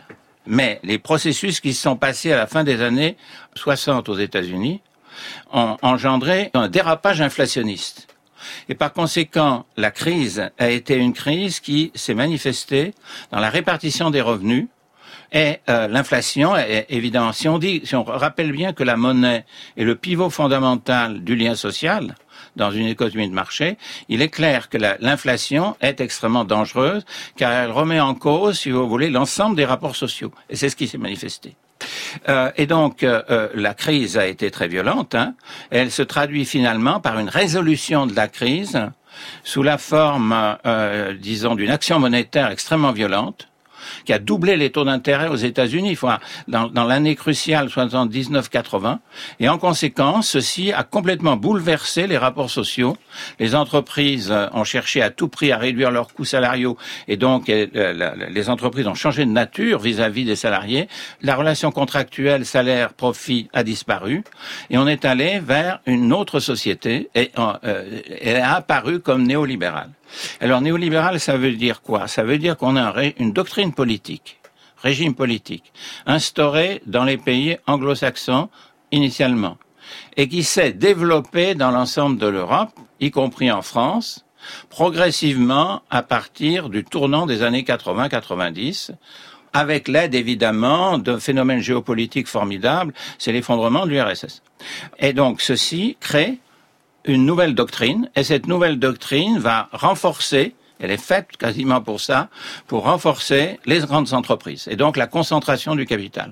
Mais les processus qui se sont passés à la fin des années 60 aux États-Unis ont engendré un dérapage inflationniste. Et par conséquent, la crise a été une crise qui s'est manifestée dans la répartition des revenus. Et l'inflation, évidemment, si on rappelle bien que la monnaie est le pivot fondamental du lien social dans une économie de marché, il est clair que l'inflation est extrêmement dangereuse car elle remet en cause, si vous voulez, l'ensemble des rapports sociaux. Et c'est ce qui s'est manifesté. Et donc, la crise a été très violente. Elle se traduit finalement par une résolution de la crise sous la forme, disons, d'une action monétaire extrêmement violente, qui a doublé les taux d'intérêt aux États-Unis dans l'année cruciale 79-80. Et en conséquence, ceci a complètement bouleversé les rapports sociaux. Les entreprises ont cherché à tout prix à réduire leurs coûts salariaux et donc les entreprises ont changé de nature vis-à-vis des salariés. La relation contractuelle salaire-profit a disparu et on est allé vers une autre société et elle a apparu comme néolibérale. Alors néolibéral, ça veut dire quoi? Ça veut dire qu'on a une doctrine politique, régime politique, instauré dans les pays anglo-saxons initialement, et qui s'est développé dans l'ensemble de l'Europe, y compris en France, progressivement à partir du tournant des années 80-90, avec l'aide évidemment d'un phénomène géopolitique formidable, c'est l'effondrement de l'URSS. Et donc ceci crée une nouvelle doctrine, et cette nouvelle doctrine va renforcer, elle est faite quasiment pour ça, pour renforcer les grandes entreprises, et donc la concentration du capital.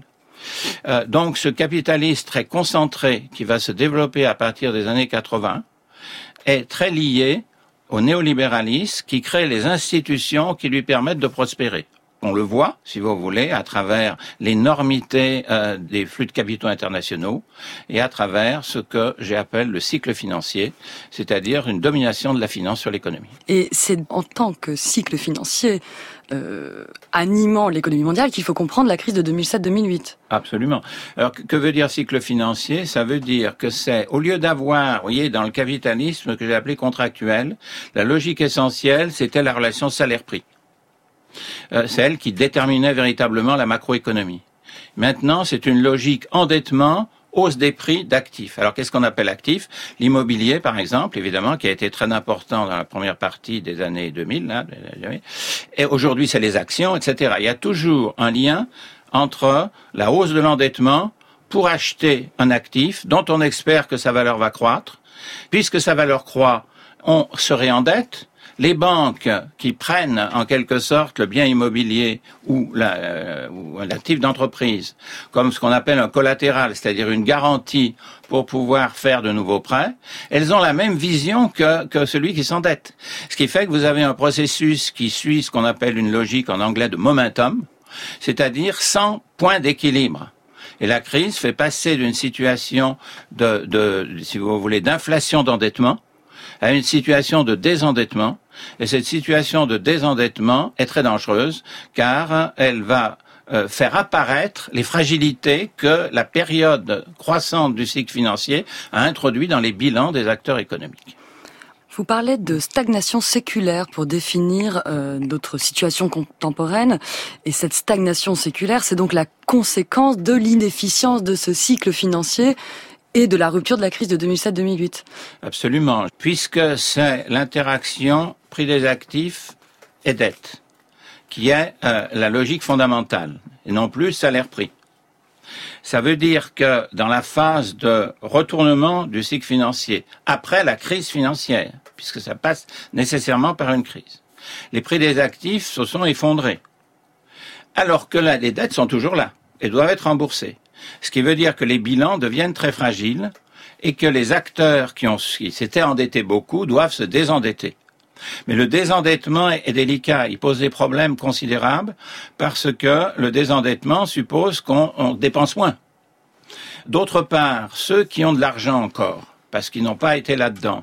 Donc ce capitalisme très concentré qui va se développer à partir des années 80 est très lié au néolibéralisme qui crée les institutions qui lui permettent de prospérer. On le voit, si vous voulez, à travers l'énormité des flux de capitaux internationaux et à travers ce que j'appelle le cycle financier, c'est-à-dire une domination de la finance sur l'économie. Et c'est en tant que cycle financier animant l'économie mondiale qu'il faut comprendre la crise de 2007-2008. Absolument. Alors, que veut dire cycle financier? Ça veut dire que c'est, au lieu d'avoir, vous voyez, dans le capitalisme que j'ai appelé contractuel, la logique essentielle, c'était la relation salaire-prix. C'est elle qui déterminait véritablement la macroéconomie. Maintenant, c'est une logique endettement, hausse des prix d'actifs. Alors, qu'est-ce qu'on appelle actifs? L'immobilier, par exemple, évidemment, qui a été très important dans la première partie des années 2000. Là, et aujourd'hui, c'est les actions, etc. Il y a toujours un lien entre la hausse de l'endettement pour acheter un actif dont on espère que sa valeur va croître. Puisque sa valeur croît, on se réendette. Les banques qui prennent en quelque sorte le bien immobilier ou l'actif d'entreprise comme ce qu'on appelle un collatéral, c'est-à-dire une garantie pour pouvoir faire de nouveaux prêts, elles ont la même vision que celui qui s'endette. Ce qui fait que vous avez un processus qui suit ce qu'on appelle une logique en anglais de momentum, c'est-à-dire sans point d'équilibre. Et la crise fait passer d'une situation si vous voulez, d'inflation d'endettement à une situation de désendettement. Et cette situation de désendettement est très dangereuse car elle va faire apparaître les fragilités que la période croissante du cycle financier a introduit dans les bilans des acteurs économiques. Vous parlez de stagnation séculaire pour définir notre situation contemporaine. Et cette stagnation séculaire, c'est donc la conséquence de l'inefficience de ce cycle financier et de la rupture de la crise de 2007-2008. Absolument, puisque c'est l'interaction prix des actifs et dette qui est la logique fondamentale, et non plus salaire-prix. Ça veut dire que dans la phase de retournement du cycle financier, après la crise financière, puisque ça passe nécessairement par une crise, les prix des actifs se sont effondrés, alors que les dettes sont toujours là et doivent être remboursées. Ce qui veut dire que les bilans deviennent très fragiles et que les acteurs qui s'étaient endettés beaucoup doivent se désendetter. Mais le désendettement est délicat, il pose des problèmes considérables parce que le désendettement suppose qu'on dépense moins. D'autre part, ceux qui ont de l'argent encore, parce qu'ils n'ont pas été là-dedans,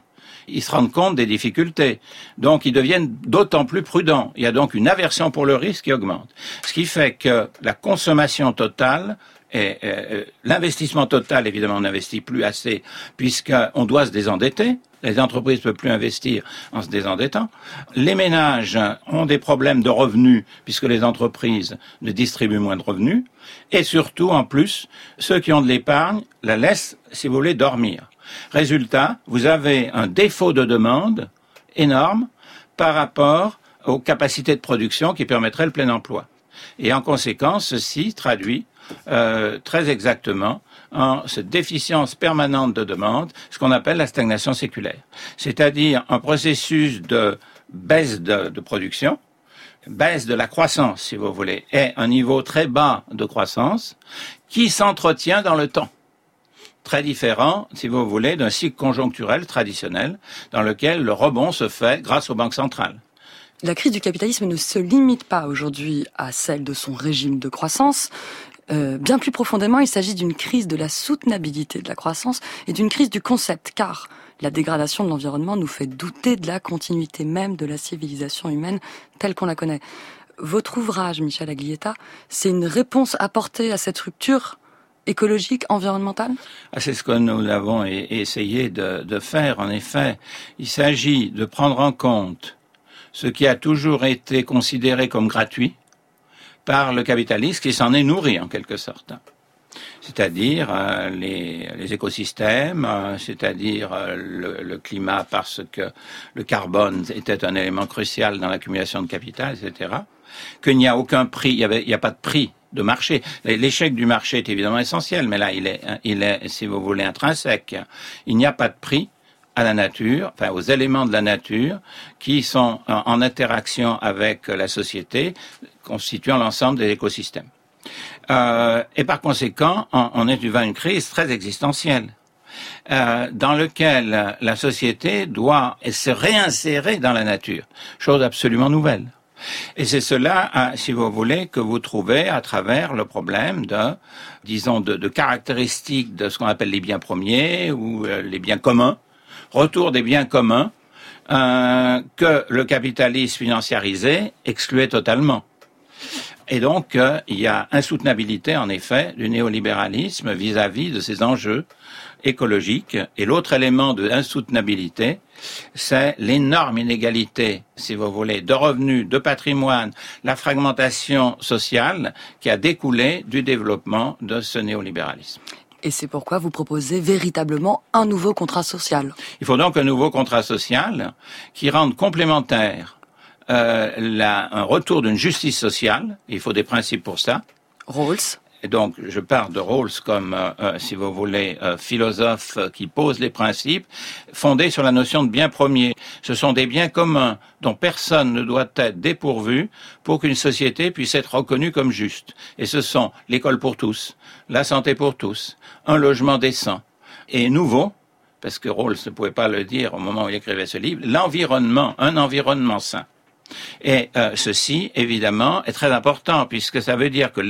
ils se rendent compte des difficultés. Donc, ils deviennent d'autant plus prudents. Il y a donc une aversion pour le risque qui augmente. Ce qui fait que la consommation totale et l'investissement total, évidemment, on n'investit plus assez puisqu'on doit se désendetter. Les entreprises ne peuvent plus investir en se désendettant. Les ménages ont des problèmes de revenus puisque les entreprises ne distribuent moins de revenus. Et surtout, en plus, ceux qui ont de l'épargne la laissent, si vous voulez, dormir. Résultat, vous avez un défaut de demande énorme par rapport aux capacités de production qui permettraient le plein emploi. Et en conséquence, ceci traduit très exactement en cette déficience permanente de demande, ce qu'on appelle la stagnation séculaire. C'est-à-dire un processus de baisse de production, baisse de la croissance, si vous voulez, et un niveau très bas de croissance qui s'entretient dans le temps. Très différent, si vous voulez, d'un cycle conjoncturel traditionnel dans lequel le rebond se fait grâce aux banques centrales. La crise du capitalisme ne se limite pas aujourd'hui à celle de son régime de croissance. Bien plus profondément, il s'agit d'une crise de la soutenabilité de la croissance et d'une crise du concept, car la dégradation de l'environnement nous fait douter de la continuité même de la civilisation humaine telle qu'on la connaît. Votre ouvrage, Michel Aglietta, c'est une réponse apportée à cette rupture écologique, environnementale ? C'est ce que nous avons essayé de faire, en effet. Il s'agit de prendre en compte ce qui a toujours été considéré comme gratuit par le capitalisme qui s'en est nourri en quelque sorte. C'est-à-dire les écosystèmes, c'est-à-dire le climat parce que le carbone était un élément crucial dans l'accumulation de capital, etc. Qu'il n'y a aucun prix, il n'y a pas de prix de marché. L'échec du marché est évidemment essentiel, mais là il est, si vous voulez, intrinsèque. Il n'y a pas de prix à la nature, enfin aux éléments de la nature qui sont en interaction avec la société, constituant l'ensemble des écosystèmes. Et par conséquent, on est devant une crise très existentielle, dans laquelle la société doit se réinsérer dans la nature, chose absolument nouvelle. Et c'est cela, si vous voulez, que vous trouvez à travers le problème de caractéristiques de ce qu'on appelle les biens premiers ou les biens communs, retour des biens communs que le capitalisme financiarisé excluait totalement. Et donc, il y a insoutenabilité, en effet, du néolibéralisme vis-à-vis de ces enjeux écologiques. Et l'autre élément de insoutenabilité, c'est l'énorme inégalité, si vous voulez, de revenus, de patrimoine, la fragmentation sociale qui a découlé du développement de ce néolibéralisme. Et c'est pourquoi vous proposez véritablement un nouveau contrat social. Il faut donc un nouveau contrat social qui rende complémentaire un retour d'une justice sociale. Il faut des principes pour ça. Rawls. Et donc, je parle de Rawls comme, si vous voulez, philosophe qui pose les principes fondés sur la notion de biens premiers. Ce sont des biens communs dont personne ne doit être dépourvu pour qu'une société puisse être reconnue comme juste. Et ce sont l'école pour tous, la santé pour tous, un logement décent et nouveau, parce que Rawls ne pouvait pas le dire au moment où il écrivait ce livre, l'environnement, un environnement sain. Et ceci, évidemment, est très important puisque ça veut dire que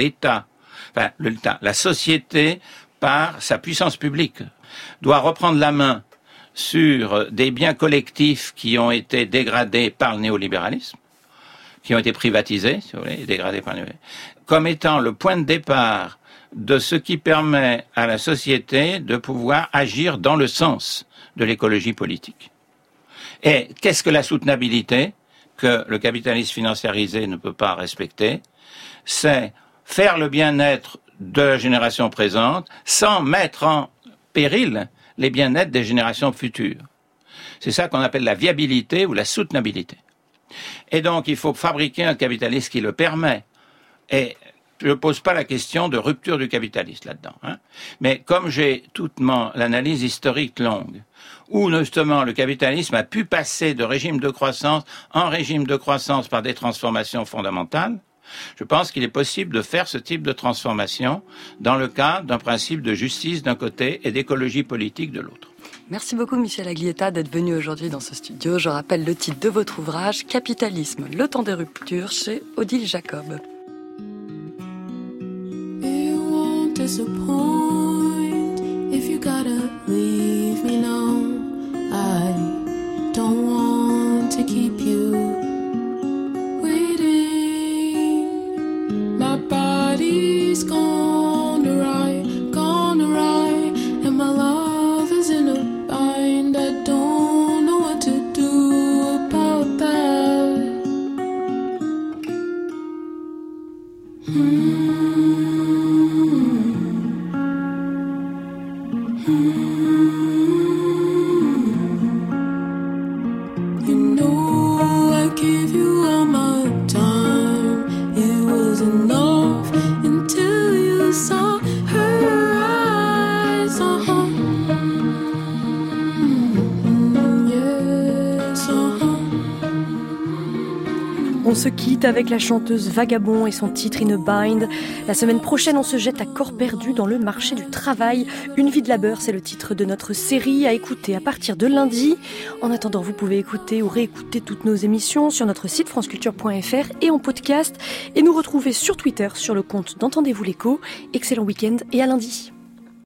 la société, par sa puissance publique, doit reprendre la main sur des biens collectifs qui ont été dégradés par le néolibéralisme, qui ont été privatisés, si vous voulez, et dégradés par le néolibéralisme, comme étant le point de départ de ce qui permet à la société de pouvoir agir dans le sens de l'écologie politique. Et qu'est-ce que la soutenabilité que le capitalisme financiarisé ne peut pas respecter? C'est faire le bien-être de la génération présente sans mettre en péril les bien-être des générations futures. C'est ça qu'on appelle la viabilité ou la soutenabilité. Et donc, il faut fabriquer un capitalisme qui le permet. Et je ne pose pas la question de rupture du capitalisme là-dedans. Mais comme j'ai toute l'analyse historique longue, où justement le capitalisme a pu passer de régime de croissance en régime de croissance par des transformations fondamentales, je pense qu'il est possible de faire ce type de transformation dans le cadre d'un principe de justice d'un côté et d'écologie politique de l'autre. Merci beaucoup Michel Aglietta d'être venu aujourd'hui dans ce studio. Je rappelle le titre de votre ouvrage, Capitalisme, le temps des ruptures, chez Odile Jacob. Disappoint if you gotta leave me alone. I Everything's gone awry, and my love is in a bind. I don't know what to do about that. You know I gave you all my time. It was enough until you saw her eyes. Yes, On se quitte avec la chanteuse Vagabond et son titre In a Bind. La semaine prochaine, on se jette à corps perdu dans le marché du travail. Une vie de labeur, c'est le titre de notre série à écouter à partir de lundi. En attendant, vous pouvez écouter ou réécouter toutes nos émissions sur notre site franceculture.fr et en podcast. Et nous retrouver sur Twitter sur le compte d'Entendez-vous l'écho. Excellent week-end et à lundi.